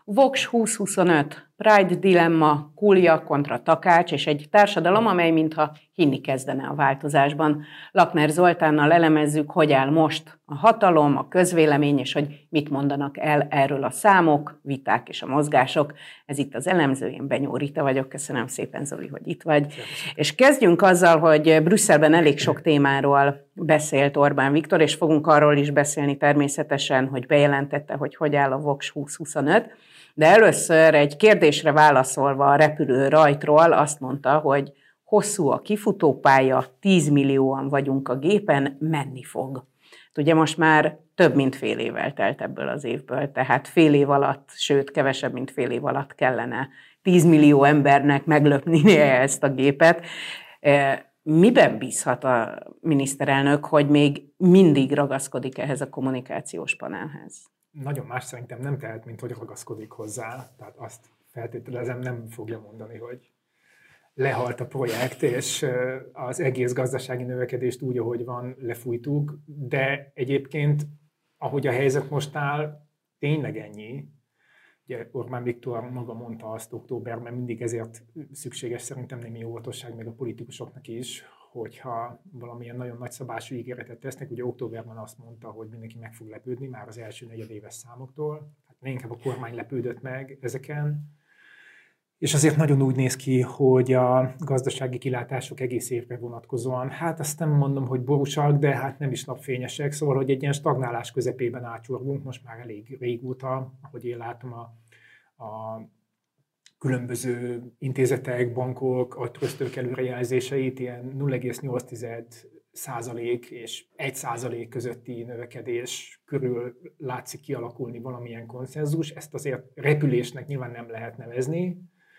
Vox 2025, Pride dilemma, Kulja kontra Takács, és egy társadalom, amely mintha hinni kezdene a változásban. Lakner Zoltánnal elemezzük, hogy áll most a hatalom, a közvélemény, és hogy mit mondanak el erről a számok, viták és a mozgások. Ez itt az Elemző, én Benyó Rita vagyok. Köszönöm szépen, Zoli, hogy itt vagy. És kezdjünk azzal, hogy Brüsszelben elég sok témáról beszélt Orbán Viktor, és fogunk arról is beszélni természetesen, hogy bejelentette, hogy áll a Vox 2025. De először egy kérdésre válaszolva a repülő rajtról azt mondta, hogy hosszú a kifutópálya, 10 millióan vagyunk a gépen, menni fog. Ugye most már több mint fél évvel telt ebből az évből, tehát fél év alatt, sőt kevesebb, mint fél év alatt kellene 10 millió embernek meglöpnie ezt a gépet. Miben bízhat a miniszterelnök, hogy még mindig ragaszkodik ehhez a kommunikációs panelhez? Nagyon más szerintem nem tehet, mint hogy ragaszkodik hozzá. Tehát azt feltételezem, nem fogja mondani, hogy lehalt a projekt, és az egész gazdasági növekedést úgy, ahogy van, lefújtuk. De egyébként, ahogy a helyzet most áll, tényleg ennyi. Ugye Orbán Viktor maga mondta azt októberben, mindig ezért szükséges szerintem némi óvatosság még a politikusoknak is, hogyha valamilyen nagyon nagyszabású ígéretet tesznek. Ugye októberben azt mondta, hogy mindenki meg fog lepődni már az első negyedéves számoktól. Hát inkább a kormány lepődött meg ezeken. És azért nagyon úgy néz ki, hogy a gazdasági kilátások egész évre vonatkozóan, hát azt nem mondom, hogy borúsak, de hát nem is napfényesek, szóval, hogy egy ilyen stagnálás közepében átcsorgunk most már elég régóta, ahogy én látom a különböző intézetek, bankok, agytröztők előrejelzéseit, ilyen 0,8% és 1% közötti növekedés körül látszik kialakulni valamilyen konszenzus. Ezt azért repülésnek nyilván nem lehet nevezni.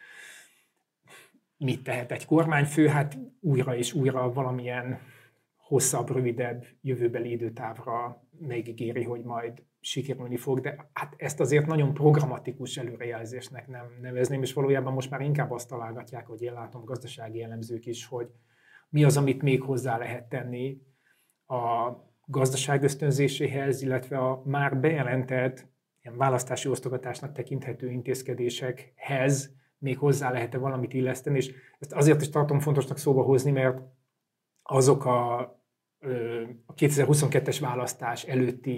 Mit tehet egy kormányfő? Hát újra és újra valamilyen hosszabb, rövidebb jövőbeli időtávra megígéri, hogy majd sikerülni fog, de hát ezt azért nagyon programatikus előrejelzésnek nem nevezném, és valójában most már inkább azt találgatják, hogy én látom gazdasági elemzők is, hogy mi az, amit még hozzá lehet tenni a gazdaság ösztönzéséhez, illetve a már bejelentett ilyen választási osztogatásnak tekinthető intézkedésekhez még hozzá lehet-e valamit illeszteni, és ezt azért is tartom fontosnak szóba hozni, mert azok a 2022-es választás előtti,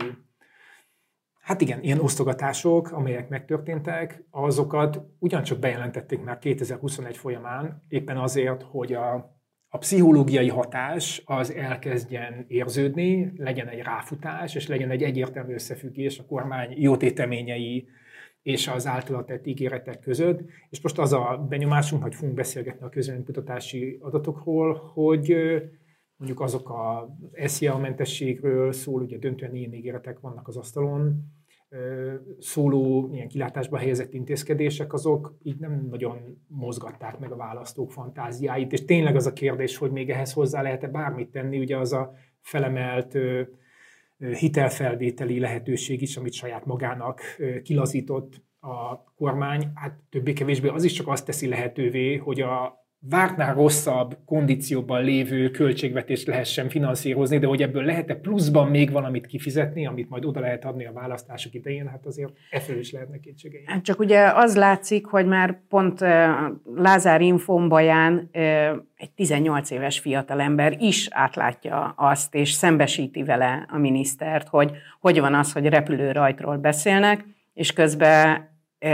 hát igen, ilyen osztogatások, amelyek megtörténtek, azokat ugyancsak bejelentették már 2021 folyamán, éppen azért, hogy a pszichológiai hatás az elkezdjen érződni, legyen egy ráfutás, és legyen egy egyértelmű összefüggés a kormány jótéteményei és az általa tett ígéretek között. És most az a benyomásunk, hogy fogunk beszélgetni a közvéleménykutatási adatokról, hogy mondjuk azok az SZIA-mentességről szól, ugye döntően ilyen ígéretek vannak az asztalon, szóló ilyen kilátásba helyezett intézkedések, azok így nem nagyon mozgatták meg a választók fantáziáit, és tényleg az a kérdés, hogy még ehhez hozzá lehet-e bármit tenni, ugye az a felemelt hitelfelvételi lehetőség is, amit saját magának kilazított a kormány, hát többé-kevésbé az is csak azt teszi lehetővé, hogy a vártnál rosszabb kondícióban lévő költségvetést lehessen finanszírozni, de hogy ebből lehet-e pluszban még valamit kifizetni, amit majd oda lehet adni a választások idején, hát azért efelől is lehetnek kétségeim. Csak ugye az látszik, hogy már pont Lázár Infombaján egy 18 éves fiatalember is átlátja azt, és szembesíti vele a minisztert, hogy van az, hogy repülőrajtról beszélnek, és közben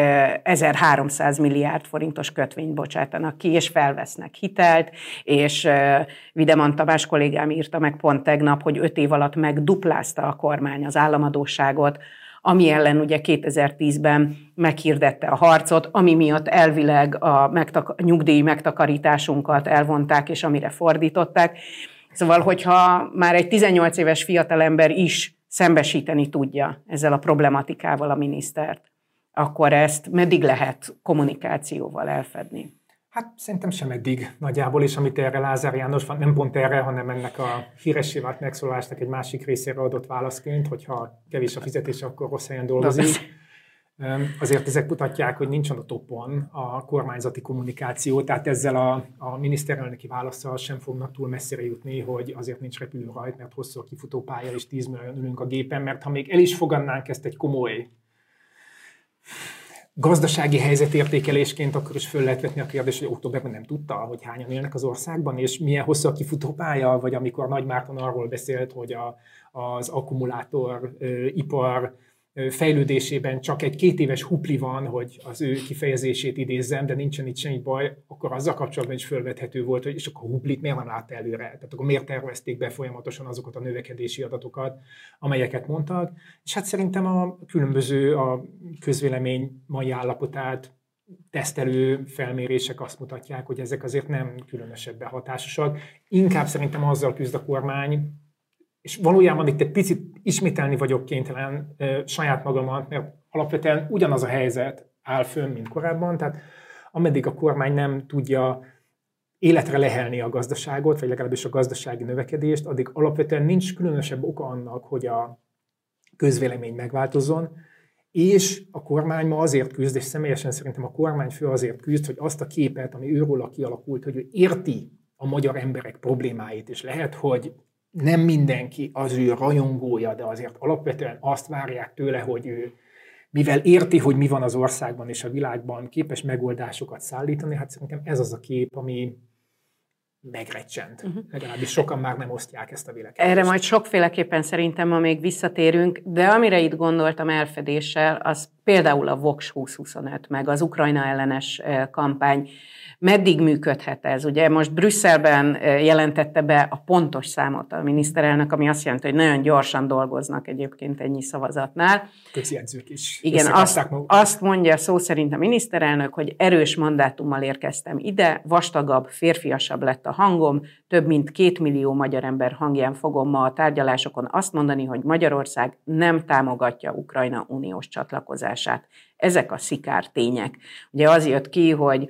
1300 milliárd forintos kötvényt bocsátanak ki, és felvesznek hitelt, és Videman Tamás kollégám írta meg pont tegnap, hogy 5 év alatt megduplázta a kormány az államadósságot, ami ellen ugye 2010-ben meghirdette a harcot, ami miatt elvileg a nyugdíj megtakarításunkat elvonták, és amire fordították. Szóval, hogyha már egy 18 éves fiatalember is szembesíteni tudja ezzel a problematikával a minisztert, akkor ezt meddig lehet kommunikációval elfedni? Hát szerintem sem eddig nagyjából, és amit erre Lázár János, nem pont erre, hanem ennek a híressé vált megszólalásnak egy másik részére adott válaszként, hogyha kevés a fizetés, akkor rossz helyen dolgozik. Azért ezek mutatják, hogy nincsen a topon a kormányzati kommunikáció, tehát ezzel a miniszterelnöki válaszsal sem fognak túl messzire jutni, hogy azért nincs repülőrajt, mert hosszú a kifutópálya, és 10 millióan ülünk a gépen, mert ha még el is fogadnánk ezt egy komoly gazdasági helyzetértékelésként akkor is föl lehet vetni a kérdést, hogy októberben nem tudta, hogy hányan élnek az országban, és milyen hosszú a kifutópálya, vagy amikor Nagy Márton arról beszélt, hogy az akkumulátoripar fejlődésében csak egy 2 éves hupli van, hogy az ő kifejezését idézzem, de nincsen itt semmi baj, akkor azzal kapcsolatban is fölvethető volt, hogy és akkor a huplit miért nem látta előre? Tehát akkor miért tervezték be folyamatosan azokat a növekedési adatokat, amelyeket mondtak? És hát szerintem a közvélemény mai állapotát tesztelő felmérések azt mutatják, hogy ezek azért nem különösebben hatásosak. Inkább szerintem azzal küzd a kormány, és valójában itt egy picit ismételni vagyok kénytelen saját magamat, mert alapvetően ugyanaz a helyzet áll fönn, mint korábban, tehát ameddig a kormány nem tudja életre lehelni a gazdaságot, vagy legalábbis a gazdasági növekedést, addig alapvetően nincs különösebb oka annak, hogy a közvélemény megváltozzon, és a kormány ma azért küzd, és személyesen szerintem a kormányfő azért küzd, hogy azt a képet, ami őróla kialakult, hogy ő érti a magyar emberek problémáit, és lehet, hogy nem mindenki az ő rajongója, de azért alapvetően azt várják tőle, hogy ő, mivel érti, hogy mi van az országban és a világban, képes megoldásokat szállítani, hát szerintem ez az a kép, ami megrecsent. Legalábbis sokan már nem osztják ezt a vélekedést. Erre majd sokféleképpen szerintem ma még visszatérünk, de amire itt gondoltam elfedéssel, az például a Vox 2025, meg az Ukrajna ellenes kampány. Meddig működhet ez? Ugye most Brüsszelben jelentette be a pontos számot a miniszterelnök, ami azt jelenti, hogy nagyon gyorsan dolgoznak egyébként ennyi szavazatnál. Közjegyzők is. Igen, azt mondja szó szerint a miniszterelnök, hogy erős mandátummal érkeztem ide, vastagabb, férfiasabb lett a hangom, több mint 2 millió magyar ember hangján fogom ma a tárgyalásokon azt mondani, hogy Magyarország nem támogatja Ukrajna uniós csatlakozását. Ezek a szikár tények. Ugye az jött ki, hogy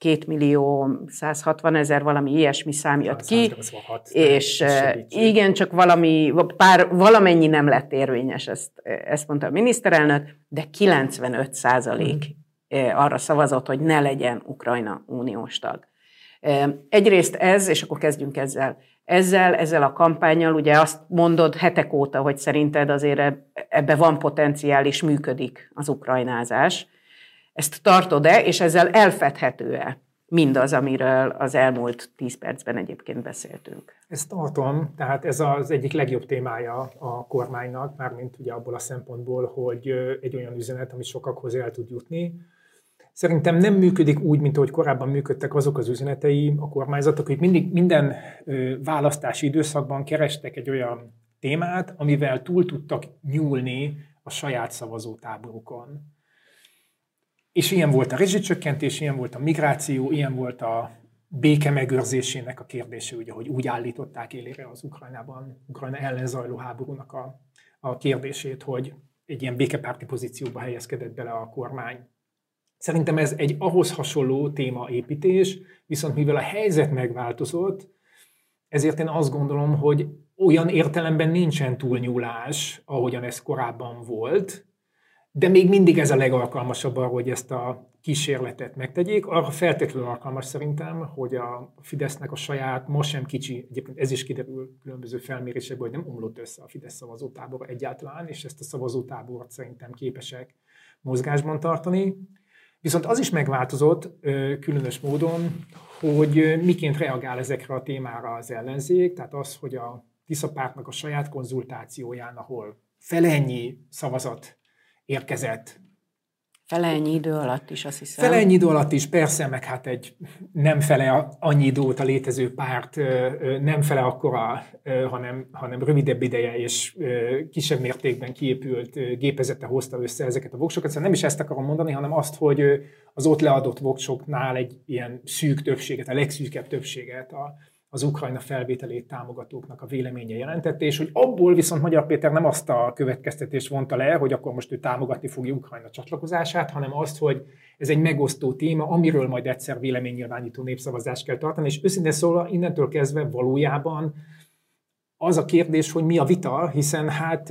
2.160.000 valami ilyesmi szám jött ki, és igen, csak valamennyi nem lett érvényes, ezt mondta a miniszterelnök, de 95% arra szavazott, hogy ne legyen Ukrajna uniós tag. Egyrészt ez, és akkor kezdjünk ezzel a kampánnyal, ugye azt mondod hetek óta, hogy szerinted azért ebbe van potenciál, és működik az ukrajnázás. Ezt tartod-e, és ezzel elfedhető-e mindaz, amiről az elmúlt 10 percben egyébként beszéltünk? Ezt tartom, tehát ez az egyik legjobb témája a kormánynak, mármint ugye abból a szempontból, hogy egy olyan üzenet, ami sokakhoz el tud jutni. Szerintem nem működik úgy, mint ahogy korábban működtek azok az üzenetei a kormányzatok, hogy mindig minden választási időszakban kerestek egy olyan témát, amivel túl tudtak nyúlni a saját szavazótáborukon. És ilyen volt a rezsicsökkentés, ilyen volt a migráció, ilyen volt a béke megőrzésének a kérdése, ugye, hogy úgy állították élére az Ukrajna ellen zajló háborúnak a kérdését, hogy egy ilyen békepárti pozícióba helyezkedett bele a kormány. Szerintem ez egy ahhoz hasonló témaépítés, viszont mivel a helyzet megváltozott, ezért én azt gondolom, hogy olyan értelemben nincsen túlnyúlás, ahogyan ez korábban volt, de még mindig ez a legalkalmasabb arra, hogy ezt a kísérletet megtegyék. Arra feltétlenül alkalmas szerintem, hogy a Fidesznek a saját, ma sem kicsi, egyébként ez is kiderül különböző felmérésekből, hogy nem omlott össze a Fidesz szavazótábor egyáltalán, és ezt a szavazótábort szerintem képesek mozgásban tartani. Viszont az is megváltozott különös módon, hogy miként reagál ezekre a témára az ellenzék, tehát az, hogy a Tisza pártnak a saját konzultációján, ahol felennyi szavazat érkezett. Fele ennyi idő alatt is, azt hiszem. Fele ennyi idő alatt is, persze, meg hát egy nem fele annyi idő óta létező párt, nem fele akkora, hanem rövidebb ideje és kisebb mértékben kiépült gépezete hozta össze ezeket a voksokat. Szóval nem is ezt akarom mondani, hanem azt, hogy az ott leadott voksoknál egy ilyen szűk többséget, a legszűkebb többséget az Ukrajna felvételét támogatóknak a véleménye jelentette, és hogy abból viszont Magyar Péter nem azt a következtetést vonta le, hogy akkor most ő támogatni fogja Ukrajna csatlakozását, hanem azt, hogy ez egy megosztó téma, amiről majd egyszer véleménynyilvánító népszavazást kell tartani, és őszintén szólva innentől kezdve valójában az a kérdés, hogy mi a vita, hiszen hát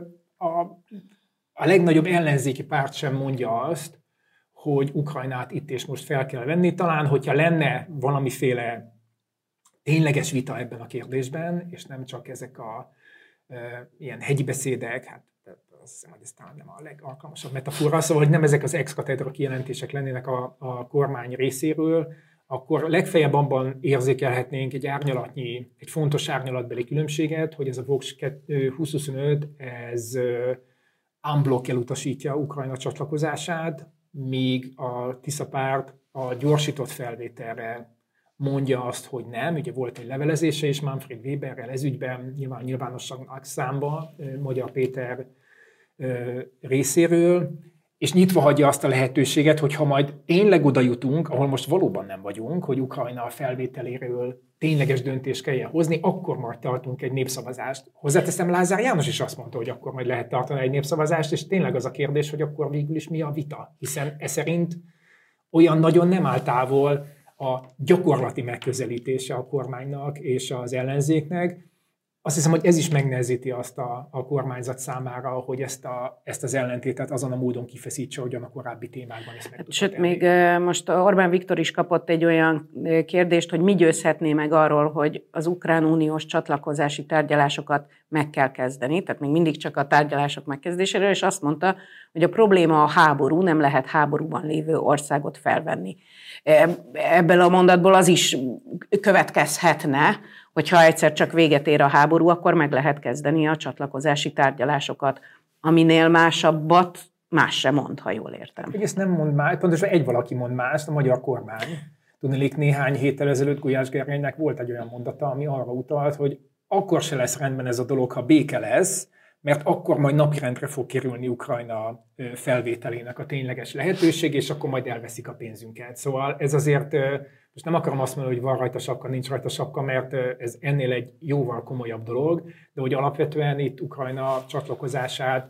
a legnagyobb ellenzéki párt sem mondja azt, hogy Ukrajnát itt és most fel kell venni. Talán, hogyha lenne valamiféle tényleges vita ebben a kérdésben, és nem csak ezek a ilyen hegyi beszédek, hát azt hiszem, hogy ez talán nem a legalkalmasabb metafora, szóval, hogy nem ezek az ex-katedra kijelentések lennének a kormány részéről, akkor legfeljebb abban érzékelhetnénk egy fontos árnyalatbeli különbséget, hogy ez a Vox 2025, ez unblock elutasítja Ukrajna csatlakozását, míg a Tisza párt a gyorsított felvételre mondja azt, hogy nem. Ugye volt egy levelezése is Manfred Weberrel ezügyben, nyilvánosságnak számba Magyar Péter részéről, és nyitva hagyja azt a lehetőséget, hogy ha majd tényleg oda jutunk, ahol most valóban nem vagyunk, hogy Ukrajna felvételéről tényleges döntést kelljen hozni, akkor majd tartunk egy népszavazást. Hozzáteszem, Lázár János is azt mondta, hogy akkor majd lehet tartani egy népszavazást, és tényleg az a kérdés, hogy akkor végül is mi a vita, hiszen ez szerint olyan nagyon nem áll távol a gyakorlati megközelítése a kormánynak és az ellenzéknek. Azt hiszem, hogy ez is megnehezíti azt a kormányzat számára, hogy ezt az ellentétet azon a módon kifeszítse, hogyan a korábbi témákban is meg tudta Sőt, tenni. még most Orbán Viktor is kapott egy olyan kérdést, hogy mi győzhetné meg arról, hogy az ukrán uniós csatlakozási tárgyalásokat meg kell kezdeni, tehát még mindig csak a tárgyalások megkezdéséről, és azt mondta, hogy a probléma a háború, nem lehet háborúban lévő országot felvenni. Ebből a mondatból az is következhetne, hogy ha egyszer csak véget ér a háború, akkor meg lehet kezdeni a csatlakozási tárgyalásokat, aminél másabbat más sem mond, ha jól értem. Egész nem mond más, pontosan egy valaki mond mást, a magyar kormány. Tudnélik, néhány héttel ezelőtt Gulyás Gergelynek volt egy olyan mondata, ami arra utalt, hogy akkor se lesz rendben ez a dolog, ha béke lesz, mert akkor majd napirendre fog kerülni Ukrajna felvételének a tényleges lehetőség, és akkor majd elveszik a pénzünket. Szóval ez azért, most nem akarom azt mondani, hogy van rajta sapka, nincs rajta sapka, mert ez ennél egy jóval komolyabb dolog, de hogy alapvetően itt Ukrajna csatlakozását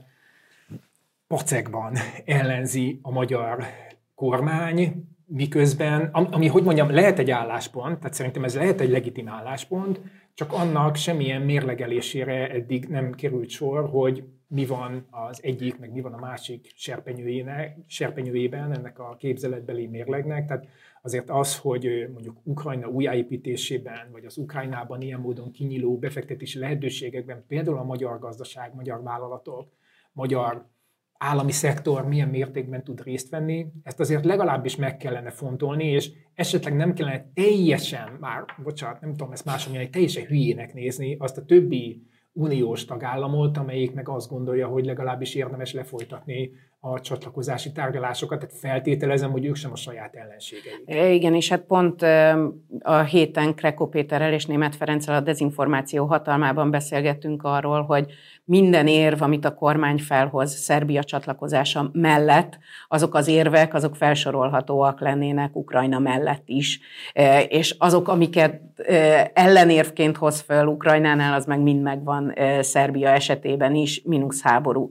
pacekban ellenzi a magyar kormány, miközben, ami, hogy mondjam, lehet egy álláspont, tehát szerintem ez lehet egy legitim álláspont, csak annak semmilyen mérlegelésére eddig nem került sor, hogy mi van az egyik, meg mi van a másik serpenyőjében ennek a képzeletbeli mérlegnek. Tehát azért az, hogy mondjuk Ukrajna újjáépítésében, vagy az Ukrajnában ilyen módon kinyíló befektetési lehetőségekben például a magyar gazdaság, magyar vállalatok, magyar állami szektor milyen mértékben tud részt venni, ezt azért legalábbis meg kellene fontolni, és esetleg nem kellene teljesen, nem tudom ezt máshogy mondani, teljesen hülyének nézni azt a többi uniós tagállamot, amelyik meg azt gondolja, hogy legalábbis érdemes lefolytatni a csatlakozási tárgyalásokat, tehát feltételezem, hogy ők sem a saját ellenségeik. Igen, és hát pont a héten Krekó Péterrel és Németh Ferenccel a dezinformáció hatalmában beszélgettünk arról, hogy minden érv, amit a kormány felhoz Szerbia csatlakozása mellett, azok az érvek, azok felsorolhatóak lennének Ukrajna mellett is. És azok, amiket ellenérvként hoz föl Ukrajnánál, az meg mind megvan Szerbia esetében is, mínusz háború.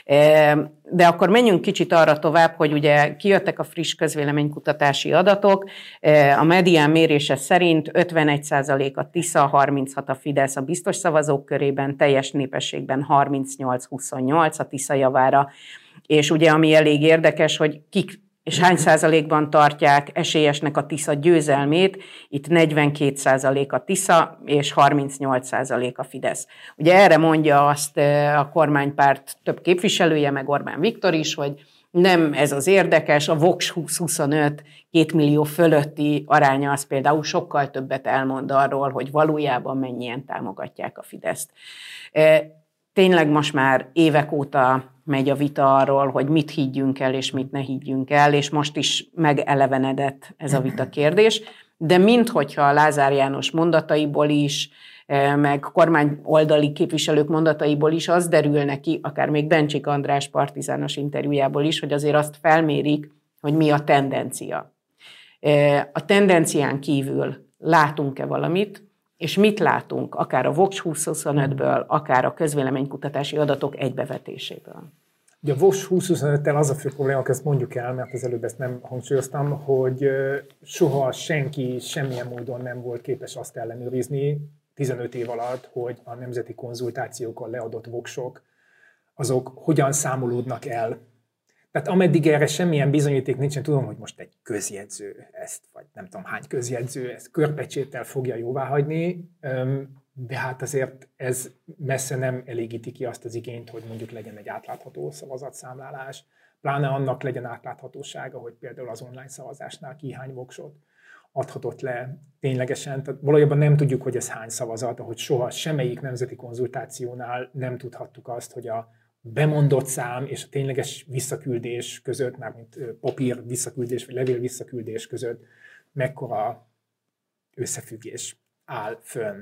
De akkor menjünk kicsit arra tovább, hogy ugye kijöttek a friss közvéleménykutatási adatok. A Medián mérése szerint 51% a Tisza, 36% a Fidesz a biztos szavazók körében, teljes népességben 38-28 a Tisza javára. És ugye ami elég érdekes, hogy kik és hány százalékban tartják esélyesnek a Tisza győzelmét, itt 42% a Tisza és 38% a Fidesz. Ugye erre mondja azt a kormánypárt több képviselője, meg Orbán Viktor is, hogy nem ez az érdekes, a Vox 2025 2 millió fölötti aránya az például sokkal többet elmond arról, hogy valójában mennyien támogatják a Fideszt. Tényleg most már évek óta megy a vita arról, hogy mit higgyünk el, és mit ne higgyünk el, és most is megelevenedett ez a vita kérdés, de minthogyha a Lázár János mondataiból is, meg kormány oldali képviselők mondataiból is az derül neki, akár még Bencsik András partizános interjújából is, hogy azért azt felmérik, hogy mi a tendencia. A tendencián kívül látunk-e valamit, és mit látunk, akár a Vox 2025-ből, akár a közvéleménykutatási adatok egybevetéséből? Ugye a Vox 2025-tel az a fő probléma, ezt mondjuk el, mert az előbb ezt nem hangsúlyoztam, hogy soha senki semmilyen módon nem volt képes azt ellenőrizni 15 év alatt, hogy a nemzeti konzultációkon leadott voksok, azok hogyan számolódnak el. Tehát ameddig erre semmilyen bizonyíték nincsen, tudom, hogy most egy közjegyző ezt, vagy nem tudom hány közjegyző ezt körpecséttel fogja jóváhagyni, de hát azért ez messze nem elégíti ki azt az igényt, hogy mondjuk legyen egy átlátható szavazatszámlálás, pláne annak legyen átláthatósága, hogy például az online szavazásnál ki hány voksot adhatott le ténylegesen. Tehát valójában nem tudjuk, hogy ez hány szavazat, ahogy soha semmelyik nemzeti konzultációnál nem tudhattuk azt, hogy a bemondott szám és a tényleges visszaküldés között, mármint papír visszaküldés vagy levél visszaküldés között mekkora összefüggés áll fönn.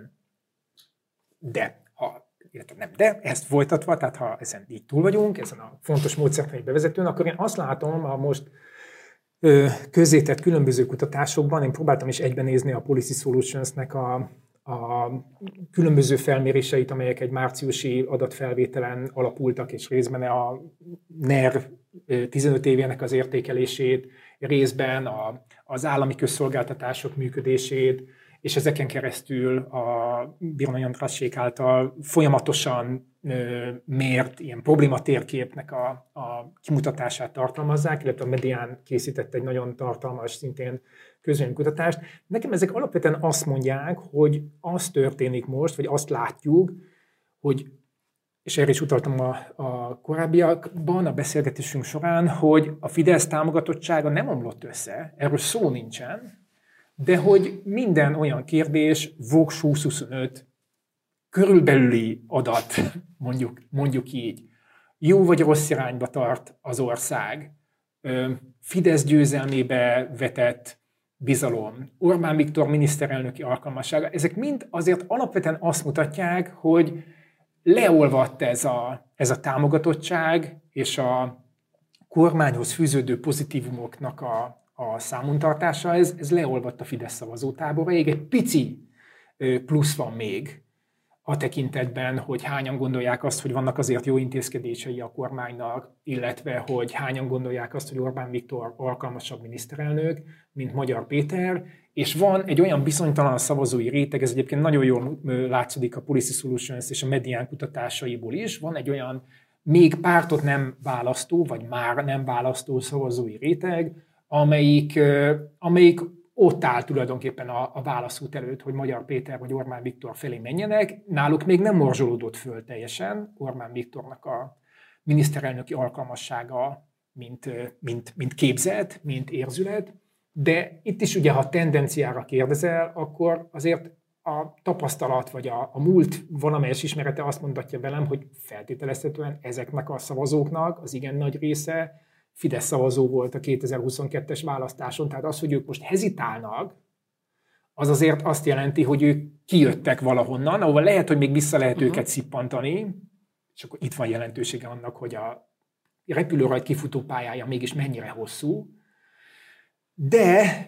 De ezt folytatva, tehát ha ezen így túl vagyunk, ezen a fontos módszertani bevezetőn, akkor én azt látom, a most közzétett különböző kutatásokban, én próbáltam is egybenézni a Policy Solutions-nek a különböző felméréseit, amelyek egy márciusi adatfelvételen alapultak, és részben a NER 15 évének az értékelését, részben az állami közszolgáltatások működését, és ezeken keresztül a Birnai Andrásség által folyamatosan mért ilyen problématérképnek a kimutatását tartalmazzák, illetve a Medián készített egy nagyon tartalmas, szintén közvéleménykutatást. Nekem ezek alapvetően azt mondják, hogy az történik most, vagy azt látjuk, hogy, és erre is utaltam a korábbiakban, a beszélgetésünk során, hogy a Fidesz támogatottsága nem omlott össze, erről szó nincsen, de hogy minden olyan kérdés, Vox 2025 körülbelüli adat, mondjuk így, jó vagy rossz irányba tart az ország, Fidesz győzelmébe vetett bizalom, Orbán Viktor miniszterelnöki alkalmassága, ezek mind azért alapvetően azt mutatják, hogy leolvadt ez a támogatottság, és a kormányhoz fűződő pozitívumoknak a számontartása, ez leolvadt a Fidesz szavazótáboraig. Egy pici plusz van még a tekintetben, hogy hányan gondolják azt, hogy vannak azért jó intézkedései a kormánynak, illetve hogy hányan gondolják azt, hogy Orbán Viktor alkalmasabb miniszterelnök, mint Magyar Péter, és van egy olyan bizonytalan szavazói réteg, ez egyébként nagyon jól látszódik a Policy Solutions és a Medián kutatásaiból is, van egy olyan még pártot nem választó, vagy már nem választó szavazói réteg, amelyik ott áll tulajdonképpen a válaszút előtt, hogy Magyar Péter vagy Orbán Viktor felé menjenek. Náluk még nem morzsolódott föl teljesen Orbán Viktornak a miniszterelnöki alkalmassága, mint képzet, mint érzület, de itt is ugye, ha tendenciára kérdezel, akkor azért a tapasztalat vagy a múlt valamelyes ismerete azt mondatja velem, hogy feltételezhetően ezeknek a szavazóknak az igen nagy része Fidesz szavazó volt a 2022-es választáson, tehát az, hogy ők most hezitálnak, az azért azt jelenti, hogy ők kijöttek valahonnan, ahol lehet, hogy még vissza lehet őket szippantani, és akkor itt van jelentősége annak, hogy a repülőrajt kifutó pályája mégis mennyire hosszú, de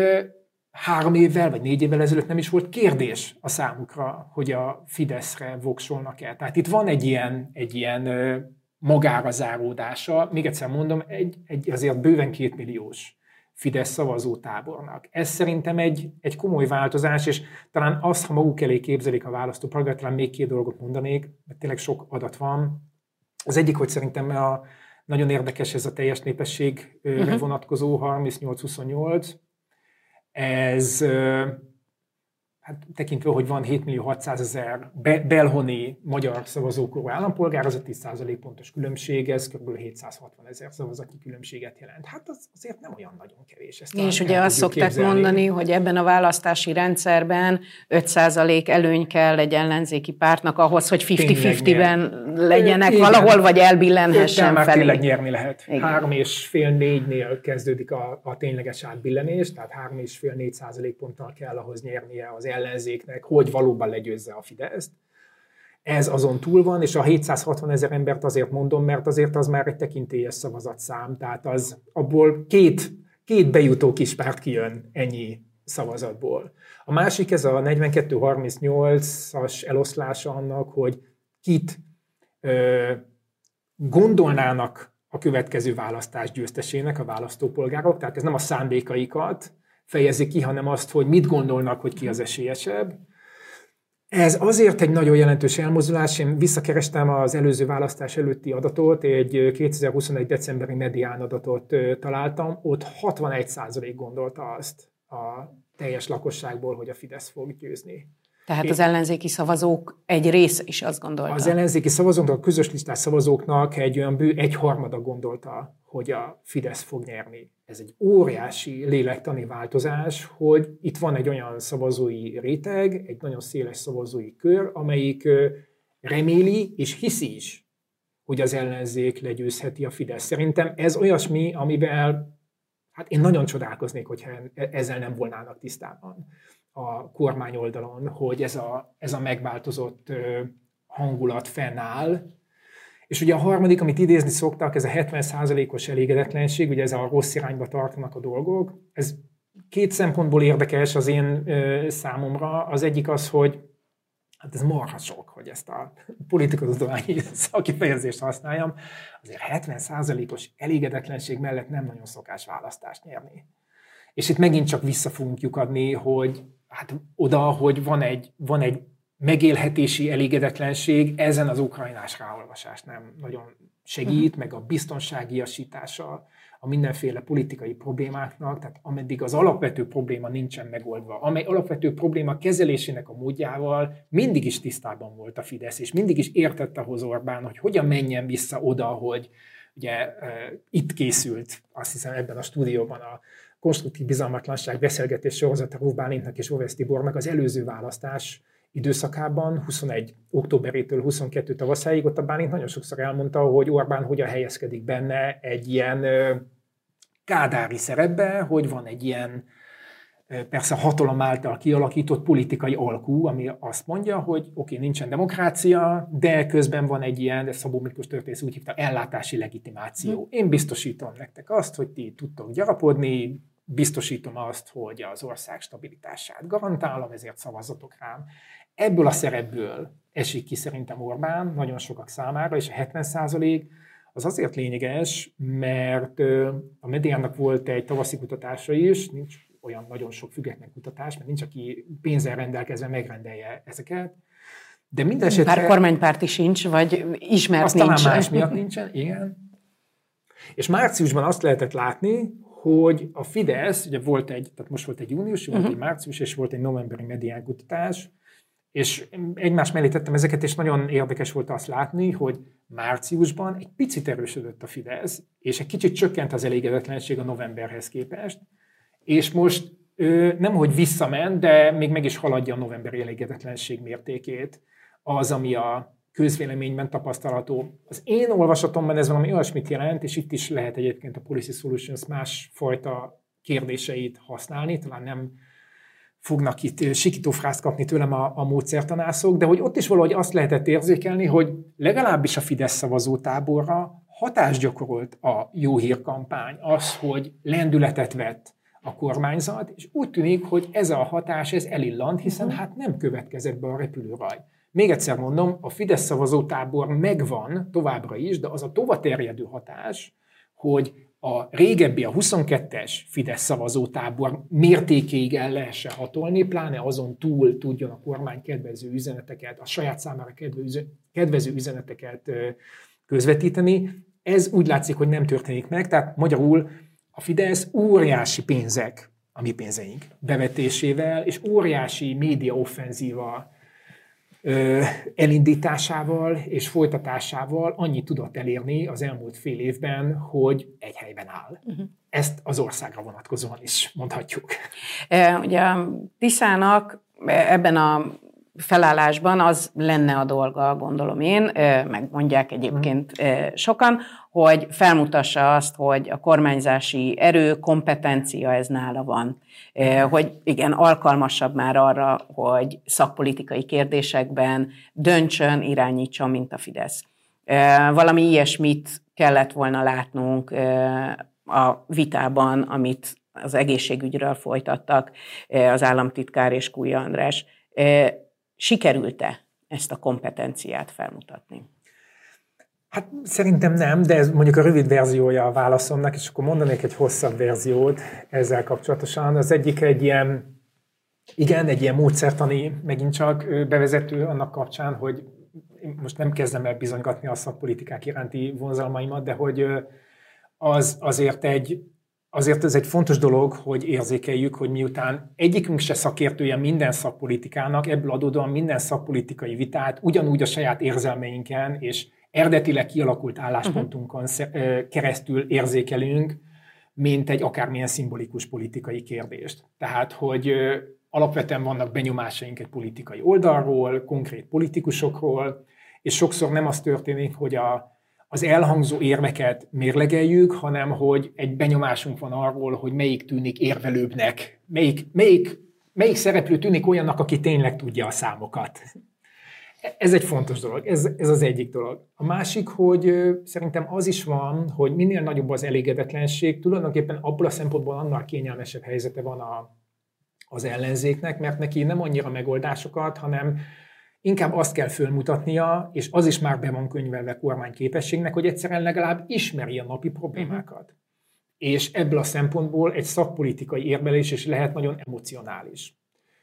3 évvel vagy 4 évvel ezelőtt nem is volt kérdés a számukra, hogy a Fideszre voksolnak-e. Tehát itt van egy ilyen magára záródása, még egyszer mondom, egy azért bőven 2 milliós Fidesz szavazótábornak. Ez szerintem egy komoly változás, és talán azt, ha maguk elé képzelik a választópolgárt, talán még 2 dolgot mondanék, mert tényleg sok adat van. Az egyik, hogy szerintem nagyon érdekes ez a teljes népességre vonatkozó 38-28. Ez hát tekintve, hogy van 7.600.000 belhoni magyar szavazókorú állampolgár, az a 10% pontos különbség, ez kb. 760.000 szavazati különbséget jelent. Hát az azért nem olyan nagyon kevés. És ugye azt szokták mondani, hogy ebben a választási rendszerben 5% előny kell egy ellenzéki pártnak ahhoz, hogy 50-50-ben legyenek igen, valahol, vagy elbillenhessen felé. Tényleg nyerni lehet. 3,5-4-nél kezdődik a tényleges átbillenés, tehát 3,5-4% ponttal kell ahhoz nyernie az ellenzéknek, hogy valóban legyőzze a Fideszt. Ez azon túl van, és a 760.000 embert azért mondom, mert azért az már egy tekintélyes szavazatszám, tehát az abból két bejutó kispárt kijön ennyi szavazatból. A másik ez a 42-38-as eloszlása annak, hogy kit gondolnának a következő választás győztesének a választópolgárok, tehát ez nem a szándékaikat fejezik ki, hanem azt, hogy mit gondolnak, hogy ki az esélyesebb. Ez azért egy nagyon jelentős elmozdulás. Én visszakerestem az előző választás előtti adatot, egy 2021. decemberi Medián adatot találtam, ott 61% gondolta azt a teljes lakosságból, hogy a Fidesz fog győzni. Tehát az ellenzéki szavazók egy része is azt gondolta. Az ellenzéki szavazóknak, a közös listás szavazóknak egy olyan bő egyharmada gondolta, hogy a Fidesz fog nyerni. Ez egy óriási lélektani változás, hogy itt van egy olyan szavazói réteg, egy nagyon széles szavazói kör, amelyik reméli és hiszi is, hogy az ellenzék legyőzheti a Fidesz. Szerintem ez olyasmi, amivel hát én nagyon csodálkoznék, hogyha ezzel nem volnának tisztában a kormány oldalon, hogy ez a megváltozott hangulat fennáll. És ugye a harmadik, amit idézni szoktak, ez a 70%-os elégedetlenség, ugye ez a rossz irányba tartanak a dolgok. Ez két szempontból érdekes az én számomra. Az egyik az, hogy hát ez marha sok, hogy ezt a politikatudományi szakifejezést használjam. Azért 70%-os elégedetlenség mellett nem nagyon szokás választást nyerni. És itt megint csak vissza fogunk lyukadni, hogy hát oda, hogy van egy megélhetési elégedetlenség, ezen az ukrajnás ráolvasás nem nagyon segít, meg a biztonságiasítása a mindenféle politikai problémáknak, tehát ameddig az alapvető probléma nincsen megoldva, amely alapvető probléma kezelésének a módjával mindig is tisztában volt a Fidesz, és mindig is értette ahhoz Orbán, hogy hogyan menjen vissza oda, hogy ugye itt készült, azt hiszem ebben a stúdióban a konstruktív bizalmatlanság beszélgetés sorozata Róf Bálintnak és Ovesz Tibornak az előző választás időszakában, 21. októberétől 22. tavaszáig, ott a Bálint nagyon sokszor elmondta, hogy Orbán hogyan helyezkedik benne egy ilyen kádári szerepbe, hogy van egy ilyen persze hatalom által kialakított politikai alkú, ami azt mondja, hogy oké, nincsen demokrácia, de közben van egy ilyen, Szabó Miklós történész úgy hívta, ellátási legitimáció. Én biztosítom nektek azt, hogy ti tudtok gyarapodni, biztosítom azt, hogy az ország stabilitását garantálom, ezért szavazzatok rám. Ebből a szerepből esik ki szerintem Orbán nagyon sokak számára, és a 70% az azért lényeges, mert a Mediának volt egy tavaszi kutatása is, nincs olyan nagyon sok független kutatás, mert nincs, aki pénzzel rendelkezve megrendelje ezeket. De minden esetre... Bár kormánypárti sincs, vagy ismert azt nincs. Talán más miatt nincsen, igen. És márciusban azt lehetett látni, hogy a Fidesz, ugye tehát most volt egy június, volt egy március, és volt egy novemberi Medián kutatás, és egymás mellé tettem ezeket, és nagyon érdekes volt azt látni, hogy márciusban egy picit erősödött a Fidesz, és egy kicsit csökkent az elégedetlenség a novemberhez képest, és most nemhogy visszament, de még meg is haladja a novemberi elégedetlenség mértékét az, ami a közvéleményben tapasztalható. Az én olvasatomban ez valami olyasmit jelent, és itt is lehet egyébként a Policy Solutions másfajta kérdéseit használni, talán nem fognak itt sikítófrázt kapni tőlem a módszertanászok, de hogy ott is valahogy azt lehetett érzékelni, hogy legalábbis a Fidesz szavazótáborra hatást gyakorolt a jó hírkampány, az, hogy lendületet vett a kormányzat, és úgy tűnik, hogy ez a hatás, ez elillant, hiszen hát nem következett be a repülőraj. Még egyszer mondom, a Fidesz szavazótábor megvan továbbra is, de az a tovaterjedő hatás, hogy a régebbi, a 22-es Fidesz szavazótábor mértékéig el lehessen hatolni, pláne azon túl tudjon a kormány kedvező üzeneteket, a saját számára kedvező üzeneteket közvetíteni. Ez úgy látszik, hogy nem történik meg, tehát magyarul a Fidesz óriási pénzek, a mi pénzeink bevetésével, és óriási média offenzíva elindításával és folytatásával annyit tudott elérni az elmúlt fél évben, hogy egy helyben áll. Ezt az országra vonatkozóan is mondhatjuk. Ugye Tiszának ebben a felállásban az lenne a dolga, gondolom én, megmondják egyébként sokan, hogy felmutassa azt, hogy a kormányzási erő, kompetencia ez nála van. Hogy igen, alkalmasabb már arra, hogy szakpolitikai kérdésekben döntsön, irányítson, mint a Fidesz. Valami ilyesmit kellett volna látnunk a vitában, amit az egészségügyről folytattak az államtitkár és Kúja András. Sikerült-e ezt a kompetenciát felmutatni? Hát szerintem nem, de ez mondjuk a rövid verziója a válaszomnak, és akkor mondanék egy hosszabb verziót ezzel kapcsolatosan. Az egyik egy ilyen módszertani, megint csak bevezető annak kapcsán, hogy most nem kezdem el bizonygatni a szakpolitikák iránti vonzalmaimat, de hogy az azért azért ez egy fontos dolog, hogy érzékeljük, hogy miután egyikünk se szakértője minden szakpolitikának, ebből adódóan minden szakpolitikai vitát ugyanúgy a saját érzelmeinken és eredetileg kialakult álláspontunkon keresztül érzékelünk, mint egy akármilyen szimbolikus politikai kérdést. Tehát, hogy alapvetően vannak benyomásaink egy politikai oldalról, konkrét politikusokról, és sokszor nem az történik, hogy az elhangzó érveket mérlegeljük, hanem hogy egy benyomásunk van arról, hogy melyik tűnik érvelőbbnek, melyik szereplő tűnik olyannak, aki tényleg tudja a számokat. Ez egy fontos dolog, ez az egyik dolog. A másik, hogy szerintem az is van, hogy minél nagyobb az elégedetlenség, tulajdonképpen abból a szempontból annál kényelmesebb helyzete van az ellenzéknek, mert neki nem annyira megoldásokat, hanem inkább azt kell fölmutatnia, és az is már be van könyvelve kormányképességnek, hogy egyszerűen legalább ismeri a napi problémákat. És ebből a szempontból egy szakpolitikai érvelés is lehet nagyon emocionális.